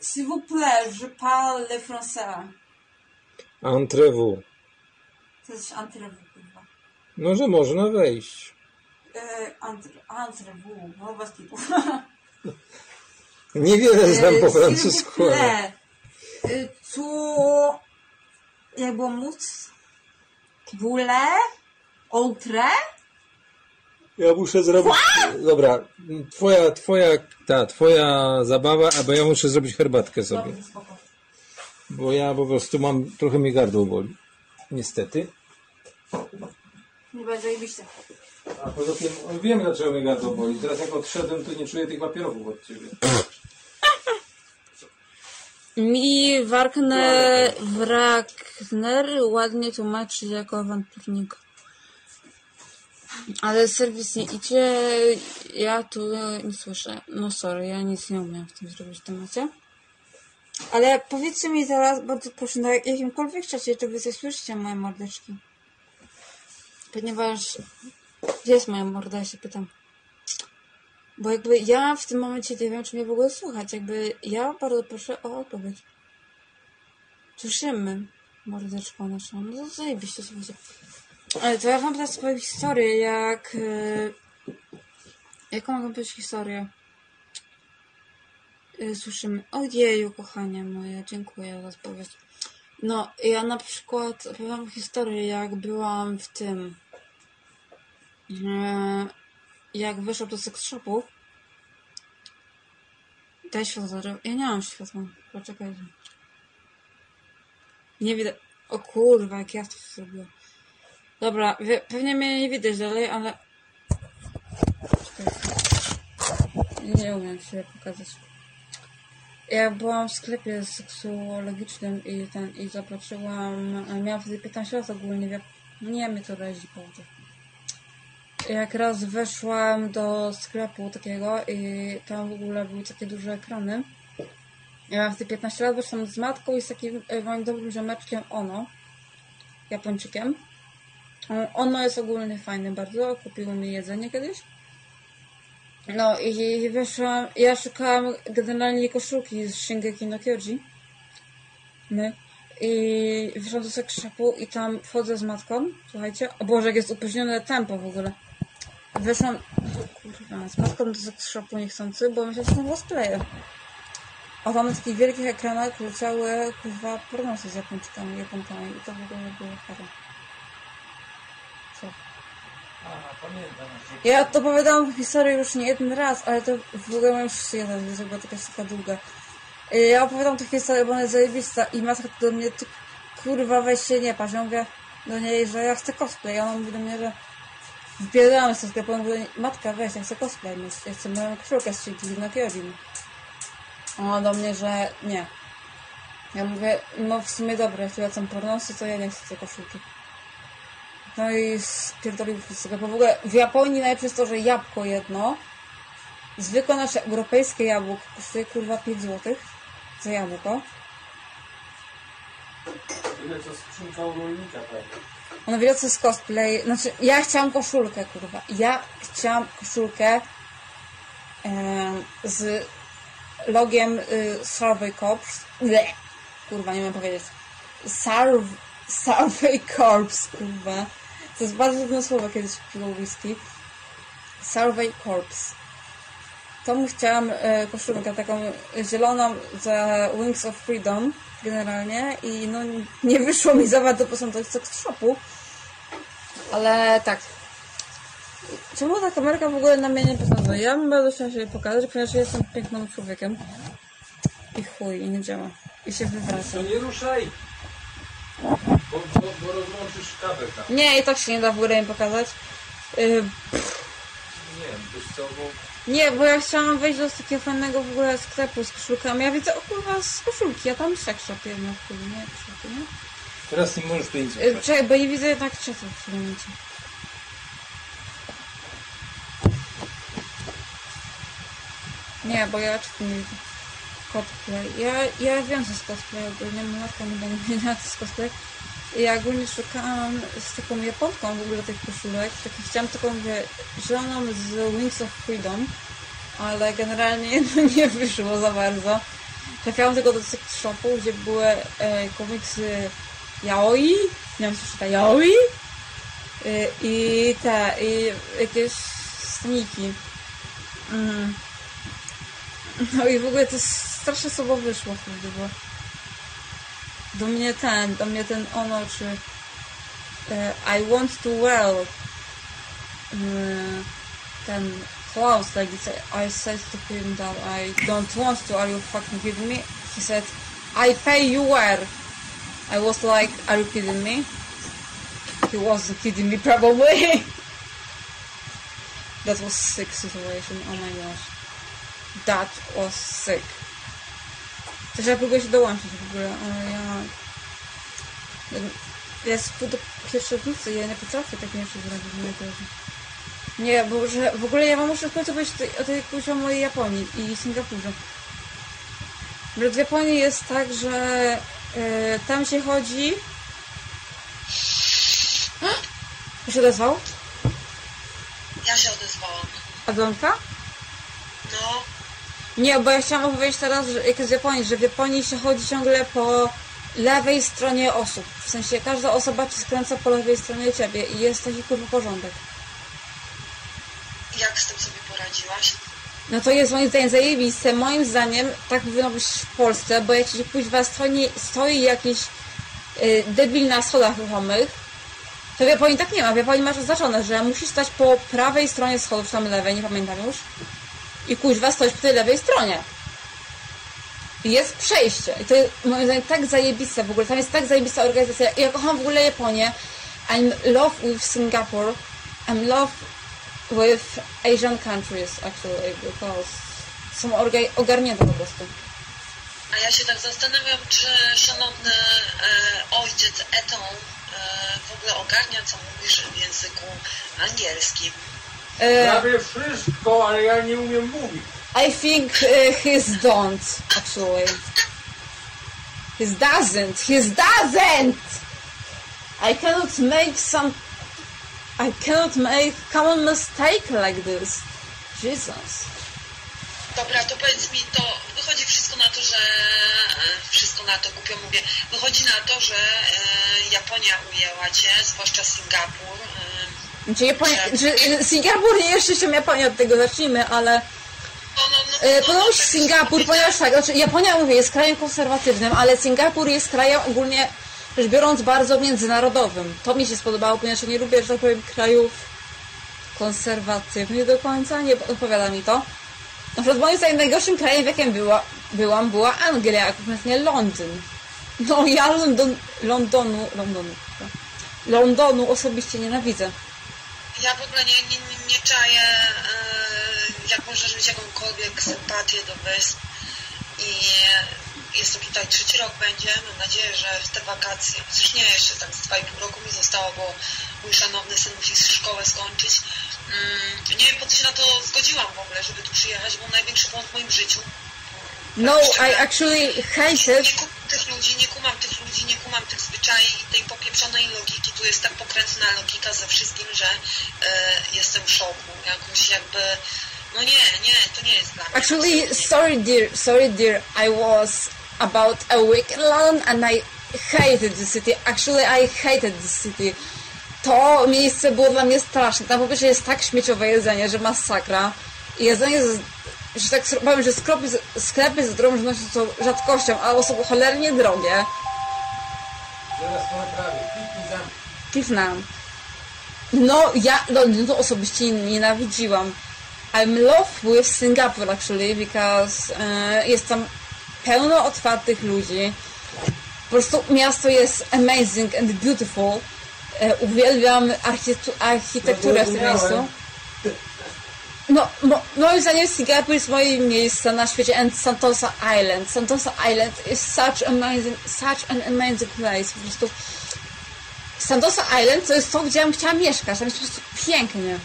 S'il vous plaît, je parle le français. Entrez-vous. To jest entrevue, kurwa. No, że można wejść. E, entre, entrevue, no bez kitu. Niewiele znam po francusku. S'il vous ale- plaît, e, tu... Jak było móc? Voulez? Outre? Ja muszę zrobić... Dobra, twoja, twoja, ta, twoja zabawa, albo ja muszę zrobić herbatkę sobie. Dobrze, spoko. Bo ja po prostu mam, trochę mi gardło boli. Niestety. Nie będzie zajebiście. A poza tym, wiem dlaczego mi gardło boli. Teraz jak odszedłem, to nie czuję tych papierowów od ciebie. Mi Wagner, Wagner ładnie tłumaczy jako awanturnik. Ale serwis nie idzie, ja tu nie słyszę. No sorry, ja nic nie umiem w tym zrobić w temacie. Ale powiedzcie mi zaraz, bardzo proszę, na jakimkolwiek czacie, czy wy coś słyszycie moje mordeczki? Ponieważ... Gdzie jest moja morda, ja się pytam. Bo jakby ja w tym momencie nie wiem, czy mnie w ogóle słuchać. Jakby ja bardzo proszę o odpowiedź. Słyszymy mordeczką naszą. No to zajebiście, słuchajcie. Ale to ja wam teraz powiem historię, jak... Yy... Jaką mogę powiedzieć historię? Yy, słyszymy. Ojeju, kochanie moje, dziękuję za odpowiedź. No, ja na przykład powiem wam historię, jak byłam w tym... Yy... Jak wyszłam do seks shopu. Daj światło, ja nie mam światła. Poczekajcie. Nie widać. O kurwa, jak ja to zrobiłam. Dobra, wie, pewnie mnie nie widać dalej, ale... Czekajcie. Nie umiem się pokazać. Ja byłam w sklepie seksuologicznym i ten, i zobaczyłam... Miałam wtedy piętnaście lat ogólnie, wie, nie mnie to razi, prawda. Jak raz weszłam do sklepu takiego i tam w ogóle były takie duże ekrany. Ja miałam wtedy piętnaście lat, weszłam z matką i z takim moim dobrym ziomeczkiem Ono, Japończykiem. Ono jest ogólnie fajny bardzo, kupiło mi jedzenie kiedyś. No i weszłam, ja szukałam generalnie koszulki z Shingeki no Kyoji. My. I wyszłam do seks shopu i tam wchodzę z matką, słuchajcie. O Boże, jak jest opóźnione tempo w ogóle. Wyszłam kurwa, z matką do seks shopu niechcący, bo myślałam, że są cosplaye. A tam na takich wielkich ekranach leciały kurwa pornosy z Japończykami, Japonkami i to w ogóle było parę. Co? A, pamiętam. Ja to opowiadałam historię już nie jeden raz, ale to w ogóle mam już jeden, więc była taka taka długa. Ja opowiadam tę historię, bo ona jest zajebista i matka do mnie, ty kurwa weź się nie patrz. Ja mówię do niej, że ja chcę cosplay. Ona mówi do mnie, że wypierdalamy z tego sklepu. Ja mówię do niej, matka weź, ja chcę cosplay mieć. Ja chcę moją koszulkę z Shingeki no Kyojin. Ona do mnie, że nie. Ja mówię, no w sumie dobre, jeśli lecą pornosy, to ja nie chcę tej koszulki. No i spierdolił z tego. Bo w ogóle w Japonii najlepsze jest to, że jabłko jedno, zwykłe nasze europejskie jabłko kosztuje kurwa pięć złotych za jabłko. Ile to skrzynka u rolnika, prawda? Ona wie, co jest cosplay. Znaczy, ja chciałam koszulkę, kurwa. Ja chciałam koszulkę e, z logiem y, Survey Corps. Ble. Kurwa, nie wiem powiedzieć. Surv Survey Corps, kurwa. To jest bardzo trudne słowo, kiedyś piło whisky. Survey Corps. To mu chciałam e, koszulkę taką zieloną za Wings of Freedom generalnie i no nie wyszło mi za bardzo posądzać seks shopu, ale tak. Czemu ta kamerka w ogóle na mnie nie posądzuje? Ja bym bardzo chciała się jej pokazać, ponieważ jestem pięknym człowiekiem i chuj, i nie działa. I się wywraca. To nie ruszaj! Bo, bo, bo rozłączysz kabel tam. Nie, i tak się nie da w ogóle im pokazać. Yy, Nie, wiesz co, bo... Nie, bo ja chciałam wejść do takiego fajnego w ogóle sklepu z koszulkami. Ja widzę, o kurwa, z koszulki, a tam sex shop jednak, nie? Koszulki, nie? Teraz nie możesz tu nic Yy, ruszać. Czekaj, bo nie widzę jednak czatu w tym momencie. Nie, bo ja czatu nie widzę. Cosplay. Ja, ja wiem, co jest cosplay, ogólnie moja matka nie będzie wiedziała, co jest cosplay. I ja ogólnie szukałam z taką Japonką w ogóle tych koszulek. Tak, chciałam taką, mówię, zieloną z Wings of Freedom, ale generalnie no, nie wyszło za bardzo. trafiałam tylko do sex shopu, gdzie były e, komiksy yaoi, nie wiem co czyta, yaoi e, i te, i jakieś staniki. Mm. No i w ogóle to strasznie słabo wyszło wtedy, bo do mnie ten, do mnie ten ono, czy uh, I want to wear uh, ten clothes, like it's, I said to him that I don't want to, are you fucking kidding me? He said, I pay you wear. I was like, are you kidding me? He wasn't kidding me, probably. That was sick situation, oh my gosh. That was sick. Też ja próbuję się dołączyć w ogóle, ale ja... Ja jest pół do pierwszej w nocy, ja nie potrafię tak jeszcze zrobić w mojej. Nie, bo że w ogóle ja wam muszę w końcu powiedzieć o tej jakoś o mojej Japonii i Singapurze. Bo w Japonii jest tak, że yy, tam się chodzi... Kto się odezwał? Ja się odezwałam. Agonka? No. Nie, bo ja chciałam opowiedzieć teraz, że jak jest w Japonii, że w Japonii się chodzi ciągle po lewej stronie osób. W sensie każda osoba ci skręca po lewej stronie ciebie i jest taki kurwa porządek. Jak z tym sobie poradziłaś? No to jest moim zdaniem zajebiste. Moim zdaniem tak powinno być w Polsce, bo jak ci kuźwa stoi, stoi jakiś yy, debil na schodach ruchomych, to w Japonii tak nie ma. W Japonii masz oznaczone, że musisz stać po prawej stronie schodów, czy tam lewej, nie pamiętam już. I kuźwa stoisz po tej lewej stronie. I jest przejście. I to jest moim zdaniem tak zajebiste w ogóle. Tam jest tak zajebista organizacja. Ja kocham w ogóle Japonię. I'm love with Singapore. I'm love with Asian countries actually, because są ogarnięte po prostu. A ja się tak zastanawiam, czy szanowny e, ojciec Eton e, w ogóle ogarnia, co mówisz w języku angielskim. Prawie wszystko, ale ja nie umiem mówić. I think uh, his don't, actually. His doesn't. His doesn't! I cannot make some... I cannot make common mistake like this. Jesus. Dobra, to powiedz mi, to wychodzi wszystko na to, że... Wszystko na to, głupio mówię. Wychodzi na to, że e, Japonia ujęła cię, zwłaszcza Singapur. E, Znaczy Japonia, że Singapur nie jeszcze się Japonia od tego zacznijmy, ale no, no, no, e, no, ponieważ no, tak Singapur, ponieważ tak, znaczy Japonia mówię, jest krajem konserwatywnym, ale Singapur jest krajem ogólnie rzecz biorąc bardzo międzynarodowym. To mi się spodobało, ponieważ ja nie lubię, że tak powiem, krajów konserwatywnych do końca, nie odpowiada mi to. Na przykład moim zdaniem najgorszym krajem, w jakim była, byłam, była Anglia, a konkretnie Londyn. No ja London, Londonu, Londonu, Londonu osobiście nienawidzę. Ja w ogóle nie, nie, nie czaję, yy, jak możesz mieć jakąkolwiek sympatię do wysp i jest to tutaj trzeci rok będzie, mam nadzieję, że w te wakacje, chociaż nie, jeszcze tak z dwa i pół roku mi zostało, bo mój szanowny syn musi szkołę skończyć. Yy, nie wiem, po co się na to zgodziłam w ogóle, żeby tu przyjechać, był największy błąd w moim życiu. No, I actually hate it. Nie, nie kumam tych ludzi, nie kumam tych ludzi, nie kumam tych zwyczajów i tej popieprzonej logiki. Tu jest tak pokręcna logika ze wszystkim, że e, jestem w szoku. Jakąś jakby... No nie, nie, to nie jest dla mnie. Actually, sorry dear, sorry dear, I was about a week in London and I hated the city. Actually, I hated the city. To miejsce było dla mnie straszne. Tam po pierwsze jest tak śmieciowe jedzenie, że masakra. I jedzenie jest... że tak powiem, że sklepy, sklepy z zdrową żywnością są rzadkością, ale są cholernie drogie. Zaraz to naprawię. Kliknij zamknij. Kliknęłam. No, ja Londyn to osobiście nienawidziłam. I'm love with Singapore actually, because uh, jest tam pełno otwartych ludzi. Po prostu miasto jest amazing and beautiful. Uh, uwielbiam architekturę w tym miejscu. No, mo, moim zdaniem Singapur jest moje miejsce na świecie and Sentosa Island. Sentosa Island is such amazing, such an amazing place. Po prostu Sentosa Island to jest to, gdzie ja bym chciała mieszkać. Tam jest po prostu pięknie.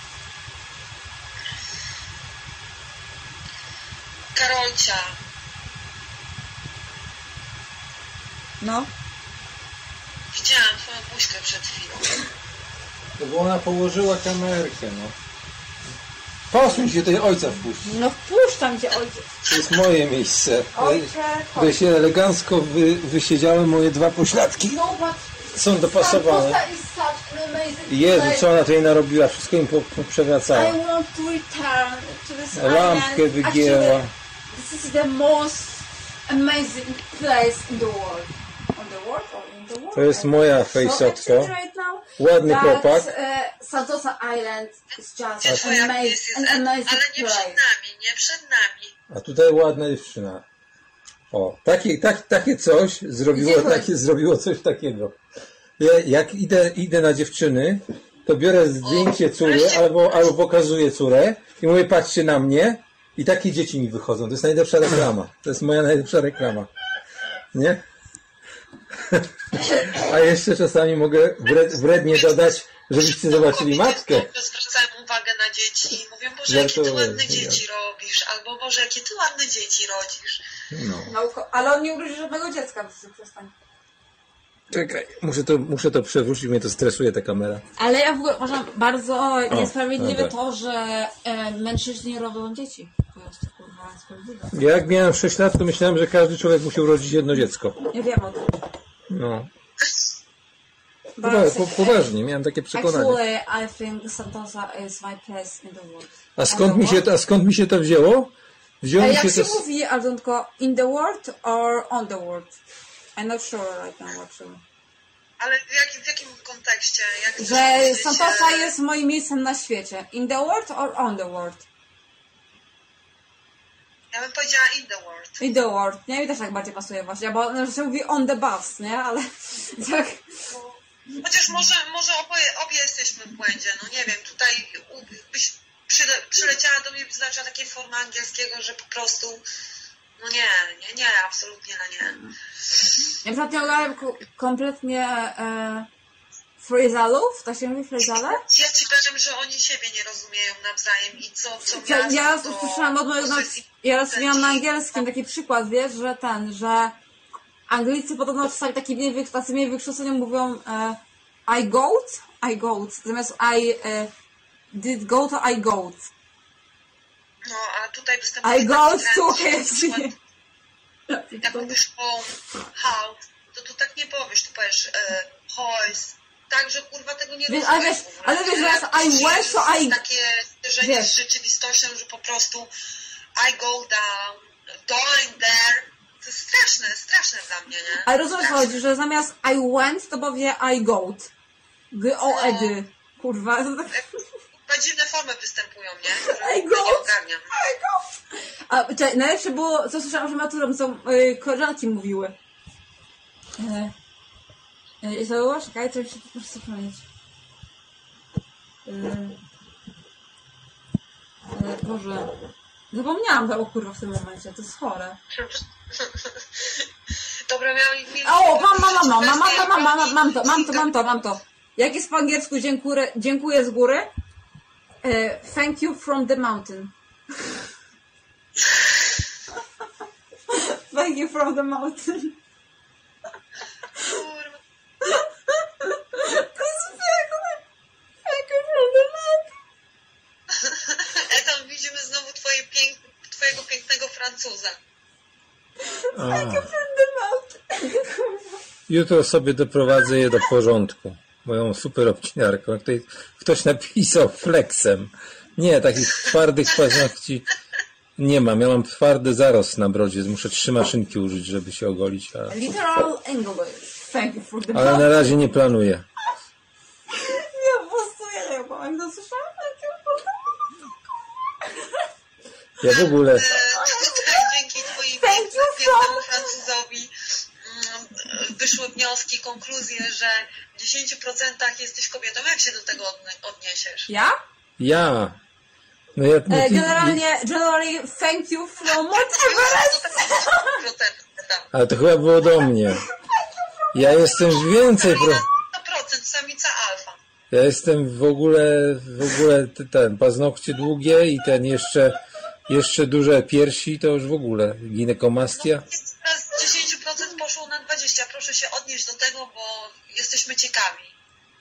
Karolcia. No. Widziałam twoją buźkę przed chwilą. To bo ona położyła kamerkę, no. Posuń się, tutaj ojca wpuść. No wpuszczam cię, ojciec. To jest moje miejsce. Ojcze, Tutaj się elegancko wy, wysiedziały moje dwa pośladki. No, but Są dopasowane. Santosa is such an amazing Jezu, place. co ona tutaj narobiła? Wszystko im po, po przewracała. I want to return to this Lampkę island. wygięła. Actually, this is the most amazing place in the world. On the world or in the world? To jest moja So fejsotko. actually right now, Ładny that, chłopak. Uh, Santosa Island is just Gdzie an twoja amazing, pies jest, an ale amazing nie przed place. nami, nie przed nami. A tutaj ładna dziewczyna. O, takie, tak, takie coś zrobiło, Dziękuję. takie, zrobiło coś takiego. Ja, jak idę, idę na dziewczyny, to biorę zdjęcie córy albo, albo pokazuję córę i mówię, patrzcie na mnie i takie dzieci mi wychodzą. To jest najlepsza reklama. To jest moja najlepsza reklama. Nie? A jeszcze czasami mogę wred, wrednie dodać, żebyście zobaczyli matkę. Zwracają uwagę na dzieci i mówią, Boże, jakie ty Żartuję, ładne nie. dzieci robisz, albo Boże, jakie ty ładne dzieci rodzisz. No. Nauko- ale on nie urodzi żadnego dziecka, więc przestań. Czekaj, muszę to, muszę to przewrócić, mnie to stresuje ta kamera. Ale ja w ogóle uważam bardzo niesprawiedliwe dobra. to, że e, mężczyźni robią dzieci. To jest kurwa sprawiedliwe. Ja jak miałem sześć lat, to myślałem, że każdy człowiek musi urodzić jedno dziecko. Nie wiem o tym. No. But Powa- po, poważnie, miałem takie przekonanie. actually, I think Santosa is my place in the world. A skąd mi się, a skąd mi się to wzięło? Wzięło A mi jak się się to... mówi, Aldonko, in the world or on the world? I'm not sure right now, actually. Ale w, jak, w jakim kontekście? Jak chcesz Że powiedzieć, Santosa e, jest moim miejscem na świecie. In the world or on the world? Ja bym powiedziała in the world. In the world, nie? Mi też tak bardziej pasuje właśnie, bo no, że się mówi on the bus, nie? Ale tak... Chociaż może, może oboje, obie jesteśmy w błędzie, no nie wiem, tutaj u- byś przyle, przyleciała do mnie wyznacza takie formy angielskiego, że po prostu, no nie, nie, nie, absolutnie na nie. Ja ostatnio oglądałem ko- kompletnie e, fryzalów, tak się mówi fryzale? Ja ci powiem, że oni siebie nie rozumieją nawzajem i co, co Ja, miasto, ja to... usłyszałam od mojego, to no, jest ja raz miałam na ten- angielskim taki przykład, wiesz, że ten, że Anglicy podobno czasami taki mniej, wy- tacy mniej wykształceni mówią e, I goat, I goat, zamiast I e, did go to I goat. No, a tutaj występuje I goat taki to trend, K F C. że na przykład Jak mówisz home, house, to tu tak nie powiesz, tu powiesz e, house. Tak, że kurwa tego nie Wiesz, rozumiesz ale wiesz, w ogóle. ale wiesz, że raz I Jest went, to I- takie zderzenie Wiesz. z rzeczywistością, że po prostu I go down, going there. To jest straszne, straszne dla mnie, nie? Ale rozumiesz, co Straszne. chodzi, że zamiast I went, to powie I goat. G O E D. Kurwa, to tak... Chyba dziwne formy występują, nie? Które I w ogóle go. nie ogarniam. A czekaj, najlepsze było, co słyszałam, że maturą co y, koleżanki mówiły. E, e, co było? Czekaj, to się muszę sobie przypomnieć. E, e, Boże. Zapomniałam tego kurwa w tym momencie, to jest chore. Dobra, miałam... mieli- O, mam, mam, mam, mam, mam, mam, mam, mam, mam, mam to, mam to, I- mam to, mam to. Jak jest po angielsku dziękuję, dziękuję z góry? E, thank you from the mountain. Thank you from the mountain. Kurwa. To jest piękne. Thank you from the mountain. Etan, widzimy znowu twoje pięk... twojego pięknego Francuza. Thank you from the mountain. Jutro sobie doprowadzę je do porządku. Moją super obcinarką. Jak tutaj ktoś napisał flexem. Nie, takich twardych paznokci nie mam. Ja mam twardy zarost na brodzie. Muszę trzy maszynki użyć, żeby się ogolić. A... Literal English. Thank you for the Ale na mountain. razie nie planuję. Ja po prostu, ja nie wiem, jak to słyszałam. Thank you for the mountain. Ja w ogóle... E, tutaj dzięki twojej Thank pięknemu, you so pięknemu Francuzowi mm, wyszły wnioski, konkluzje, że w dziesięciu procentach jesteś kobietą. Jak się do tego odnie- odniesiesz? Ja? Ja. No ja... No E, ty- generalnie, generally, thank you from Mount To Everest. tak dziesięć procent tam. Ale to chyba było do mnie. Ja jestem więcej... Pro... sto procent samica alfa. Ja jestem w ogóle, w ogóle t- ten, paznokcie długie i ten jeszcze, jeszcze duże piersi, to już w ogóle ginekomastia. Teraz z dziesięć procent poszło na dwadzieścia procent. Proszę się odnieść do tego, bo jesteśmy ciekawi.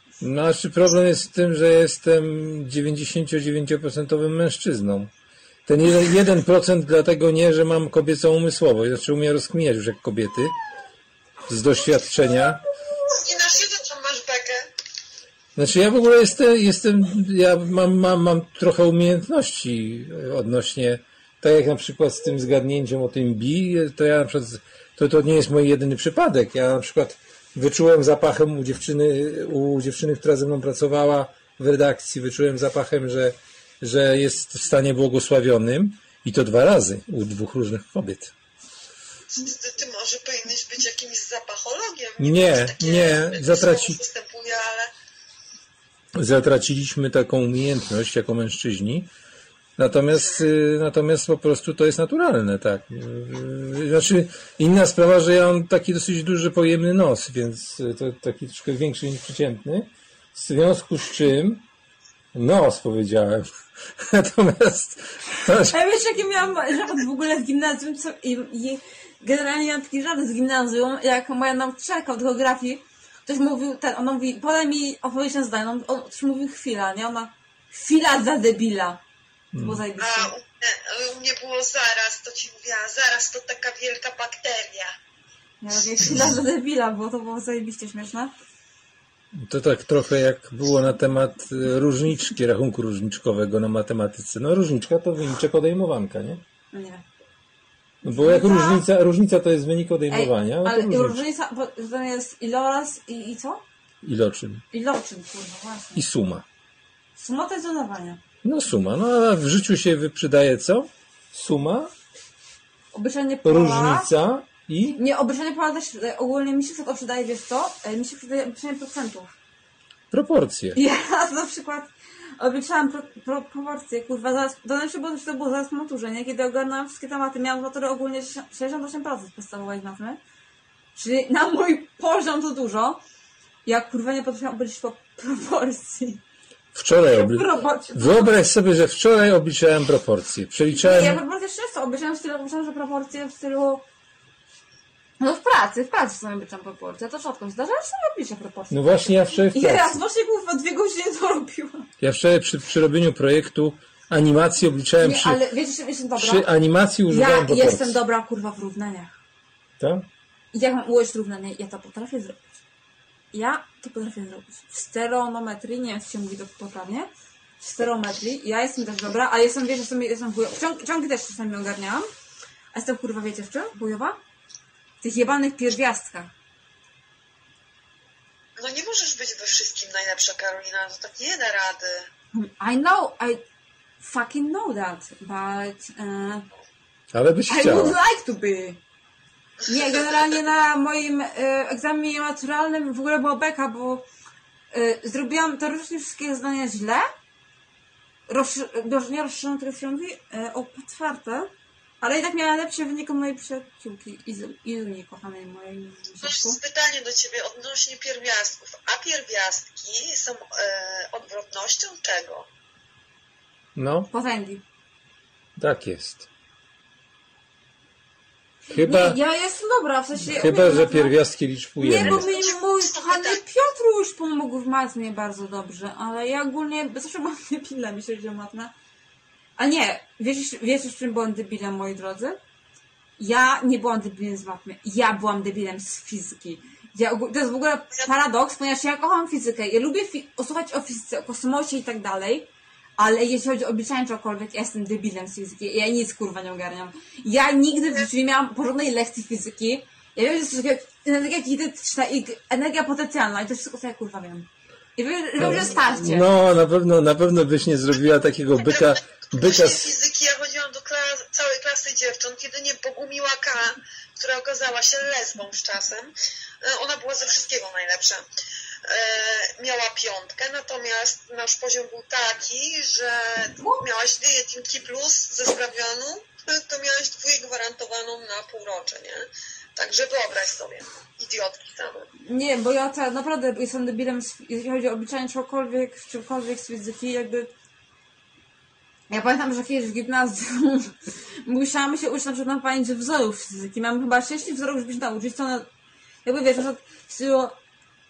No, znaczy problem jest w tym, że jestem dziewięćdziesiąt dziewięć procent mężczyzną. Ten jeden procent dlatego nie, że mam kobiecą umysłowość. Znaczy umiem rozkminiać już jak kobiety z doświadczenia. Nie na siebie tam masz bekę. Znaczy ja w ogóle jestem, jestem ja mam, mam, mam trochę umiejętności odnośnie, tak jak na przykład z tym zgadnięciem o tym bi, to ja na przykład, to, to nie jest mój jedyny przypadek. Ja na przykład wyczułem zapachem u dziewczyny, u dziewczyny, która ze mną pracowała w redakcji, wyczułem zapachem, że, że jest w stanie błogosławionym i to dwa razy u dwóch różnych kobiet. Ty, ty może powinieneś być jakimś zapachologiem. Nie, takie, nie, zatraci... występuje, ale... zatraciliśmy taką umiejętność jako mężczyźni. Natomiast, natomiast po prostu to jest naturalne, tak. Znaczy, inna sprawa, że ja mam taki dosyć duży, pojemny nos, więc to taki troszkę większy niż przeciętny. W związku z czym nos powiedziałem. Natomiast... A wiesz, jaki miałam żart w ogóle z gimnazjum? Co, i, i generalnie miałam taki żart z gimnazjum, jak moja nauczycielka od geografii, ktoś mówił, ten, ona mówi, podaj mi odpowiedź na zdanie. On, on coś mówił chwila, nie? Ona, chwila za debila. To było zajebiście. A u mnie, u mnie było zaraz, to ci mówiła, zaraz to taka wielka bakteria. Ja robię chwila za debila, bo to było zajebiście śmieszne. To tak trochę jak było na temat różniczki, rachunku różniczkowego na matematyce. No różniczka to wyniczek odejmowanka, nie? No nie wiem. No bo jak różnica, różnica to jest wynik odejmowania. Ej, no ale różnica. różnica, bo to jest iloraz i, i co? Iloczyn. Iloczyn, kurwa, właśnie. I suma. Suma to jest dodawanie. No suma. No a w życiu się przydaje co? Suma, Obliczenie pola. różnica i... Nie, obliczenie pola też e, ogólnie mi się przykład przydaje, wiesz co? E, mi się przydaje obliczenie procentów. proporcje. Ja na przykład obliczałam pro, pro, proporcje, kurwa, zaraz, to najlepsze było, że to było zaraz po maturze, nie? Kiedy ogarnąłem wszystkie tematy, miałam maturę ogólnie sześćdziesiąt osiem procent podstawowej matmy. Czyli na mój poziom to dużo. Ja kurwa nie potrafiłam obliczyć po proporcji. Wczoraj obli... Proporcje. Wyobraź sobie, że wczoraj obliczałem proporcje. Przeliczałem... Ja proporcje często obliczałam w stylu, obliczałam, że proporcje w stylu... No w pracy, w pracy sobie obliczam proporcje. To rzadko zdarza, ale sobie obliczę proporcje. No właśnie ja wczoraj w I pracy. raz, właśnie kurwa dwie godziny to robiłam. Ja wczoraj przy, przy robieniu projektu animacji obliczałem Nie, przy... ale wiecie, że jestem dobra? Przy animacji używałem Ja proporcji. jestem dobra kurwa w równaniach. Tak? I jak mam ułożyć równanie, ja to potrafię zrobić. Ja to potrafię zrobić. W stereonometrii, nie wiem, co się mówi to poprawnie. W stereometrii, ja jestem też dobra, a jestem, wiesz, jestem, jestem chujowa. Ciąg, ciągi też czasami ogarniałam. A jestem kurwa, wiecie w czym? Chujowa? W tych jebanych pierwiastkach. No nie możesz być we wszystkim najlepsza, Karolina, to tak nie da rady. I know, I fucking know that, but uh, Ale byś I chciała. would like to be. Nie, generalnie na moim e, egzaminie maturalnym w ogóle była beka, bo e, zrobiłam teoretycznie wszystkie zdania źle. Rozszy nie rozszerzone, tylko się mówi, e, o otwarte. Ale i tak miała lepszy wynik od mojej przyjaciółki Izuni, kochanej mojej Masz dziecku. pytanie do ciebie odnośnie pierwiastków. A pierwiastki są e, odwrotnością czego? No, Potęgi. tak jest. Chyba, Nie, ja jestem dobra, w sensie... chyba umiem że matmę. pierwiastki Nie, liczbujemy. bo mi mój kochany Piotruś pomógł w matmie bardzo dobrze, ale ja ogólnie zawsze byłam debilem, jeśli chodzi o matmę. A nie, wiecie, wiecie, w czym byłam debilem, moi drodzy? Ja nie byłam debilem z matmy, ja byłam debilem z fizyki. Ja, to jest w ogóle paradoks, ponieważ ja kocham fizykę, ja lubię fi słuchać o fizyce, o kosmosie i tak dalej, ale jeśli chodzi o obliczanie czegokolwiek, ja jestem debilem z fizyki, ja nic kurwa nie ogarniam. Ja nigdy w życiu nie miałam porządnej lekcji fizyki, ja wiem, że jest coś takiego energia kinetyczna i energia potencjalna i to wszystko co ja kurwa wiem. I wiem, że starcie. No, na pewno, na pewno byś nie zrobiła takiego byka, byka Właśnie z... fizyki ja chodziłam do klas całej klasy dziewcząt, jedynie Bogumiła K, która okazała się lesbą z czasem. Ona była ze wszystkiego najlepsza. E, miała piątkę, natomiast nasz poziom był taki, że miałaś dwie jedynki plus ze sprawdzianu, to miałaś dwójkę gwarantowaną na półrocze, nie? Także wyobraź sobie, idiotki same. Nie, bo ja ta, naprawdę jestem debilem, jeśli chodzi o obliczanie czegokolwiek, czegokolwiek z fizyki, jakby... Ja pamiętam, że kiedyś w gimnazjum musiałam się uczyć na przykład na pamięć wzorów fizyki. Mam chyba sześć wzorów, żeby się nauczyć, to one, jakby wiesz, na przykład w stylu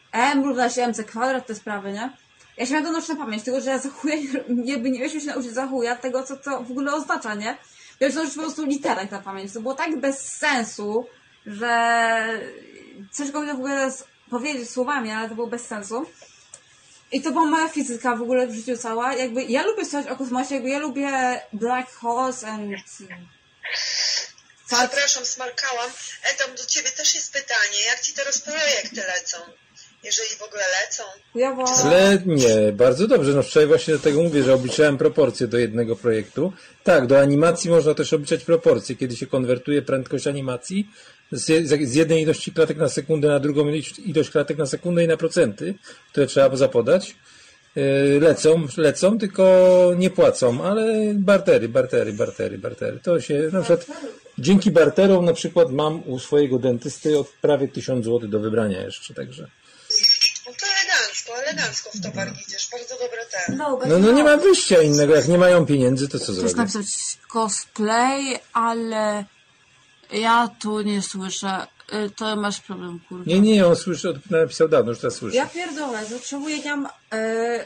M równa się mc kwadrat, te sprawy, nie? Ja się miałam to nauczyć na pamięć, tylko że ja za chuja, jakby nie mieliśmy się nauczyć za chuja tego, co to w ogóle oznacza, nie? Miałem się nauczyć po prostu literek na pamięć. To było tak bez sensu, że ciężko mi to w ogóle powiedzieć słowami, ale to było bez sensu. I to była moja fizyka w ogóle w życiu cała. Jakby ja lubię słuchać o kosmosie, jakby ja lubię Black Holes and... Przepraszam, smarkałam. Edam, do ciebie też jest pytanie. Jak ci teraz projekty lecą? Jeżeli w ogóle lecą? Chujowo. Ale nie, bardzo dobrze. No wczoraj właśnie do tego mówię, że obliczałem proporcje do jednego projektu. Tak, do animacji można też obliczać proporcje, kiedy się konwertuje prędkość animacji z, z jednej ilości klatek na sekundę na drugą ilość klatek na sekundę i na procenty, które trzeba zapodać. Lecą, lecą, tylko nie płacą, ale bartery, bartery, bartery, bartery. To się na przykład dzięki barterom na przykład mam u swojego dentysty od prawie tysiąc złotych do wybrania jeszcze, także. No to elegancko, elegancko w towar idziesz, bardzo dobre te. No, no, no nie ma wyjścia innego, jak nie mają pieniędzy, to co zrobię? Chcesz napisać cosplay, ale ja tu nie słyszę. To masz problem, kurwa. Nie, nie, on słyszy, napisał dawno, już teraz słyszy. Ja pierdolę, potrzebuję tam yy,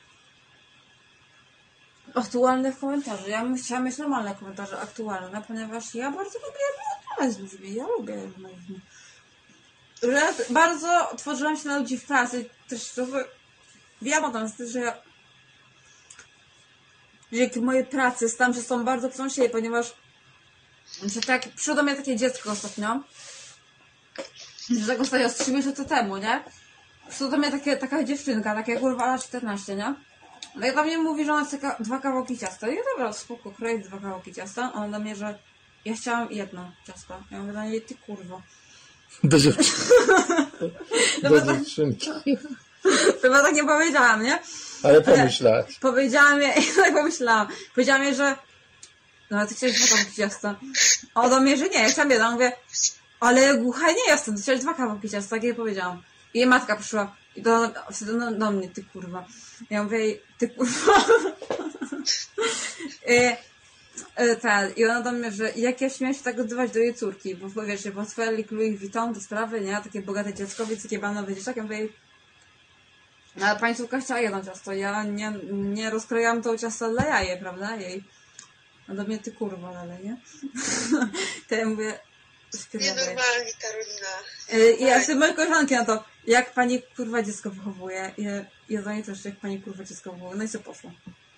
aktualnych komentarzy. Ja bym chciała mieć normalne komentarze aktualne, ponieważ ja bardzo lubię rozmawiać z ludźmi. Ja lubię rozmawiać z ludźmi. Że bardzo otworzyłam się na ludzi w pracy. Też to wiem tam, że ja dzięki mojej pracy stałam się z tą bardzo przemyślenie, ponieważ że tak, przyszło do mnie takie dziecko ostatnio, że tak ostatnio z trzy miesiące temu, nie? Przyszło do mnie takie, taka dziewczynka, takie kurwa lat czternaście, nie? No i tam mnie mówi, że ona chce ka- dwa kawałki ciasta. I ja dobra, spoko, kroję dwa kawałki ciasta. A on do mnie, że ja chciałam jedno ciasto. Ja mówię do niej, ty kurwa. Do dziewczynki. Do dziewczynki. Chyba tak nie powiedziałam, nie? Ale pomyślałaś. Powiedziałam jej, tak pomyślałam. Powiedziałam jej, że no ty chciałeś dwa kawałki ciasta. A on do mnie, że nie, ja chciałam jedno. Mówię, ale głucha nie jestem, ty chciałeś dwa kawałki ciasta, tak jej powiedziałam. I jej matka przyszła i do, do, do mnie, ty kurwa. Ja mówię jej, ty kurwa. I, tak, i ona do mnie, że jak ja śmiałam się tak odzywać do jej córki, bo wiecie, bo swoje Louis Vuitton do sprawy, nie? Takie bogate dziecko, więc takie banowe dzieciak, ja mówię jej, no ale pani córka chciała jedno ciasto, ja nie, nie rozkrojałam to ciasto dla jaje, prawda, jej. A do mnie, ty kurwa dalej, nie? To ja mówię, nienormalni, Karolina. I ja sobie moje koleżanki na to, jak pani kurwa dziecko wychowuje. I ja, ja za nie też, jak pani kurwa dziecko wychowuje. No i co poszło.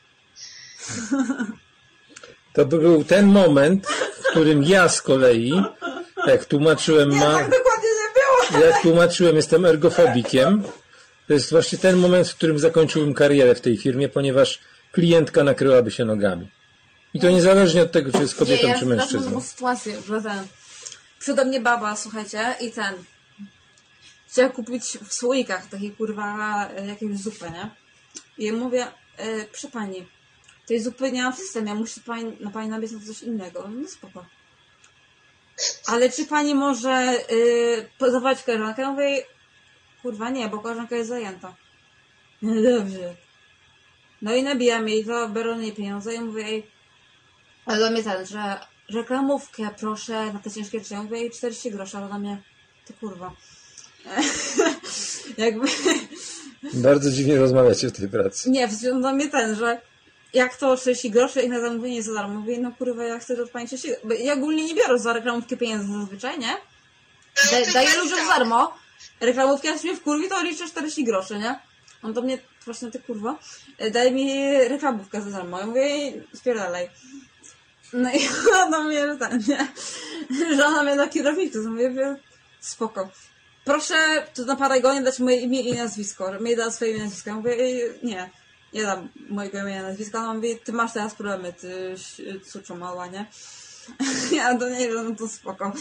To by był ten moment, w którym ja z kolei, jak tłumaczyłem, Nie, ma... tak dokładnie nie było. Jak tłumaczyłem, jestem ergofobikiem. To jest właśnie ten moment, w którym zakończyłbym karierę w tej firmie, ponieważ klientka nakryłaby się nogami. I to niezależnie od tego, czy jest kobietą, nie, ja czy mężczyzną. Ja mam sytuację, że ten... Przyszła do mnie baba, słuchajcie, i ten... Chciała kupić w słoikach takiej kurwa jakieś zupy, nie? I mówię, e, proszę pani, tej zupy nie mam w systemie, musi pani, na pani nabiec na coś innego. No spoko. Ale czy pani może y, podawać koleżankę? Ja mówię, kurwa nie, bo koleżanka jest zajęta. No dobrze. No i nabijam jej to, biorę jej pieniądze i mówię jej, ale do mnie ten, że reklamówkę proszę na te ciężkie rzeczy. Ja mówię jej czterdzieści groszy, ale do mnie, ty kurwa. Jakby... Bardzo dziwnie rozmawiacie w tej pracy. Nie, do mnie ten, że jak to trzydzieści groszy i na zamówienie za darmo. Mówię, no kurwa, ja chcę od pani trzydzieści groszy. Ja ogólnie nie biorę za reklamówkę pieniędzy zazwyczaj, nie? Da, daję ludziom za darmo. Reklamówki, jak mnie wkurwi, to liczę czterdzieści groszy, nie? On do mnie, właśnie ty kurwa, daje mi reklamówkę za darmo. Ja mówię, spierdalaj. No i ona do mnie, że ten, nie? Że ona mnie na kierownicy. Mówię, spoko. Proszę tu na Paragonie dać moje imię i nazwisko. Mnie da swoje imię i nazwisko. Ja mówię, nie. Nie dam mojego imienia i nazwiska. Ona mówi, ty masz teraz problemy, ty córczo mała, nie? Ja do niej, że no to spoko.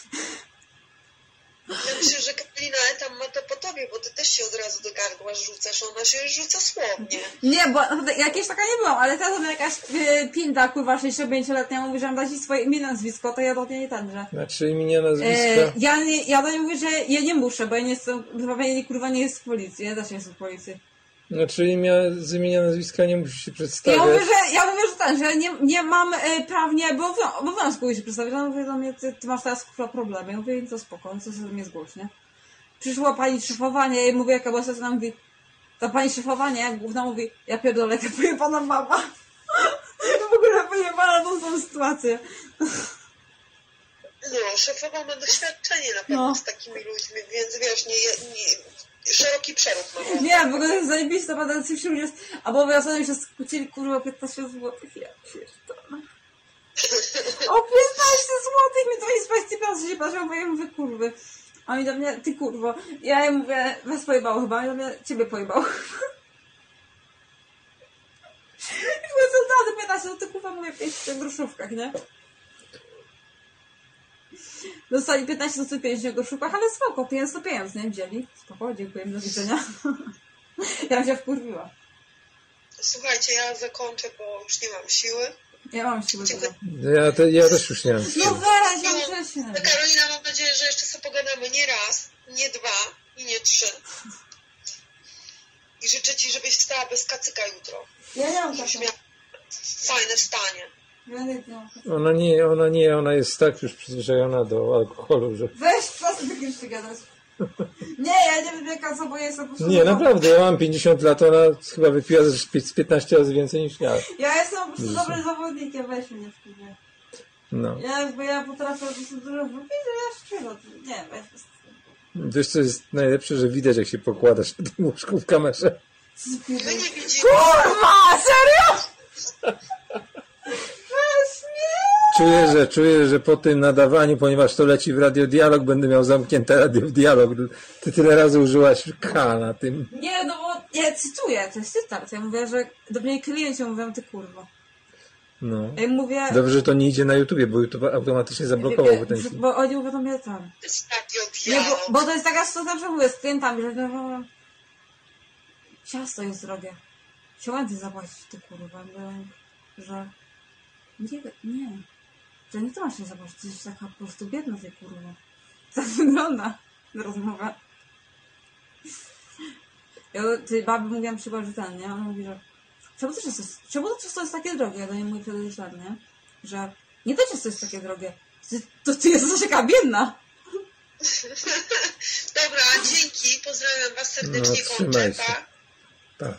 Ja myślę, że Karolina tam ma to po tobie, bo ty też się od razu do gardła rzucasz, ona się rzuca słownie. Nie, bo jakieś taka nie byłam, ale teraz jakaś y, pinda, kurwa, sześćdziesięciopięcioletnia mówi, że mam dać swoje imię i nazwisko, to ja do niej nie tenże. Znaczy imienia, nazwiska? E, ja, nie, ja do niej mówię, że ja nie muszę, bo ja nie jestem, bo ja kurwa nie jest w policji, ja też nie jestem w policji. Znaczy imię, z imienia, nazwiska nie musisz się przedstawiać. Ja mówię, że, ja mówię, że ten, że ja nie, nie mam e, prawnie obowiązku się przedstawić. Ja mówię do mnie, ty, ty masz teraz kurwa problemy. Ja mówię, to spoko, co sobie mnie zgłoś, nie? przyszła pani szefowa, nie, i mówię, jaka była sytuacja, ona mówi, ta pani szefowa, nie, główna mówi, ja pierdolę, jaka pojebana mama. W ogóle pojebana tą tą sytuację. No, szefowa ma doświadczenie na pewno No. z takimi ludźmi, więc wiesz, nie, nie, szeroki przerób ma. Nie, w ogóle jest zajebiste, naprawdę ci ludzie, albo wyjaśniają się skłócili, kurwa, piętnaście złotych, ja pierdolę. O piętnaście złotych mi to jest kwestii się patrzą, bo ja mówię, kurwy. A oni do mnie, ty kurwo. Ja jej mówię, was pojebało chyba, a oni do mnie, ciebie pojebało. I w końcu daty piętnaście złotych, kurwa, mówię, pięćdziesiąt w groszówkach, nie? Dostali piętnaście złotych pięćdziesiąt w groszówkach, ale spoko, pieniądz to pieniądz, nie? Wzięli. Spoko, dziękuję, do widzenia. Ja bym się wkurwiła. Słuchajcie, ja zakończę, bo już nie mam siły. Ja mam siłę tego. Ja, te, ja też już nie mam siły. No weź, ja muszę się. No Karolina, mam nadzieję, że jeszcze sobie pogadamy nie raz, nie dwa i nie trzy. I życzę Ci, żebyś wstała bez kacyka jutro. Ja nie mam Żebyś takiego. miała fajne wstanie. Ja nie mam. Ona nie, ona nie, ona jest tak już przyzwyczajona do alkoholu, że... Weź, przestań tak jeszcze gadać. Nie, ja nie wybiegam co, bo ja jestem po prostu... Nie, naprawdę, ja mam pięćdziesiąt lat, ona chyba wypiła z piętnaście razy więcej niż ja. Ja jestem po prostu dobrym zawodnikiem, weź mnie w chwilę. No. Ja jakby ja potrafię po prostu dużo wypić, że ja szczerze, nie, weź po prostu. Wiesz, co jest najlepsze, że widać, jak się pokładasz na tym łóżku w kamerze. My nie widzimy. Kurwa, serio? Weź mnie! Czuję, że czuję, że po tym nadawaniu, ponieważ to leci w Radio Dialog, będę miał zamknięte Radio Dialog. Ty tyle razy użyłaś K na tym. Nie, no bo ja cytuję, to jest cytat. Ja mówię, że do mnie klienci mówią, ty kurwa. No. Ja im mówię... Dobrze, że to nie idzie na YouTubie, bo YouTube automatycznie zablokowałby ten film. Bo oni mówią do mnie tam. To jest radio Nie, dialog. bo, bo to jest taka sytuacja, że mówię z klientami, że no, ciasto jest drogie. Chciałam ty zapłacić, ty kurwa, bo, że nie, nie, że nie to masz nie zapłacić, ty jesteś taka po prostu biedna, ty kurwa. Tak wygląda rozmowa. Ja tej baby mówiłam przykład, że ten, nie? Ona mówi, że czemu to ciasto jest, czemu to ciasto jest takie drogie? Ja do niej mówię wtedy źle, nie? Że nie to ciasto jest takie drogie, ty, to ty jesteś taka biedna. Dobra, dzięki. Pozdrawiam Was serdecznie. No, Kończę, trzymaj się. pa. Tak.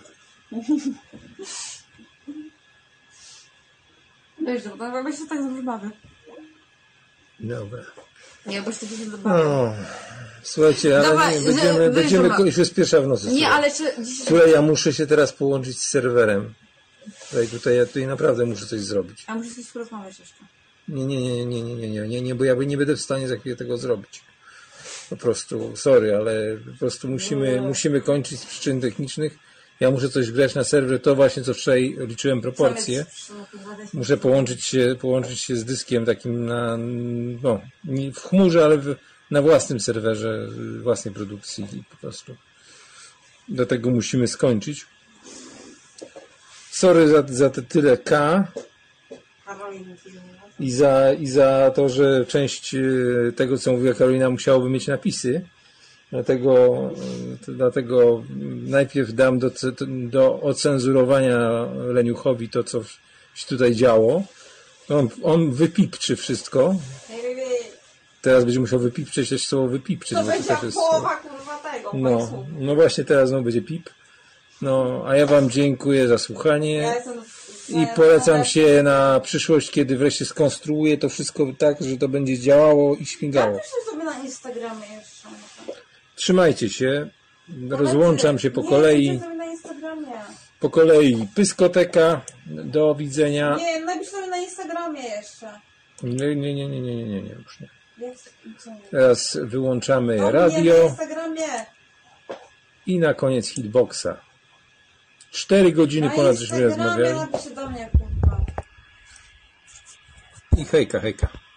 Weź, bo to się tak dobrze bawię. Dobra. Nie, bo się tak dobrze bawię. No. Słuchajcie, ale Dawaj, nie, że- będziemy, weź, będziemy, dobra. już jest pierwsza w nocy. Nie, słuchaj. ale czy dzisiaj... Słuchaj, ja muszę się teraz połączyć z serwerem. Tutaj, tutaj, ja tutaj naprawdę muszę coś zrobić. A muszę coś porozmawiać jeszcze. Nie, nie, nie, nie, nie, nie, nie, nie, nie, bo ja nie będę w stanie za chwilę tego zrobić. Po prostu, sorry, ale po prostu musimy, musimy kończyć z przyczyn technicznych. Ja muszę coś grać na serwer, to właśnie co wczoraj liczyłem proporcje. Muszę połączyć się, połączyć się z dyskiem takim na, no, nie w chmurze, ale w, na własnym serwerze własnej produkcji i po prostu do tego musimy skończyć. Sorry za, za te tyle K i za, i za to, że część e, tego, co mówiła Karolina, musiałoby mieć napisy. Dlatego, e, dlatego najpierw dam do, do ocenzurowania Leniuchowi to, co się tutaj działo. On, on wypipczy wszystko. Teraz będzie musiał wypipczyć też słowo wypipczyć. To bo będzie też jest- połowa kurwa tego. No, no właśnie teraz znowu będzie pip. No, a ja Wam dziękuję za słuchanie. Ja jestem I polecam się na przyszłość, kiedy wreszcie skonstruuję to wszystko tak, że to będzie działało i śmigało. Napiszę sobie na Instagramie jeszcze. Trzymajcie się. Rozłączam się po kolei. Nie, sobie na Instagramie. Po kolei Pyskoteka. Do widzenia. Nie, napisz sobie na Instagramie jeszcze. Nie, nie, nie, nie, nie, nie, nie, już nie. Jak, co nie? Teraz wyłączamy No, nie, na radio Instagramie. i na koniec hitboxa. Cztery godziny Na ponad żeśmy Instagramie rozmawiali. napisz do mnie, kurwa. I hejka, hejka.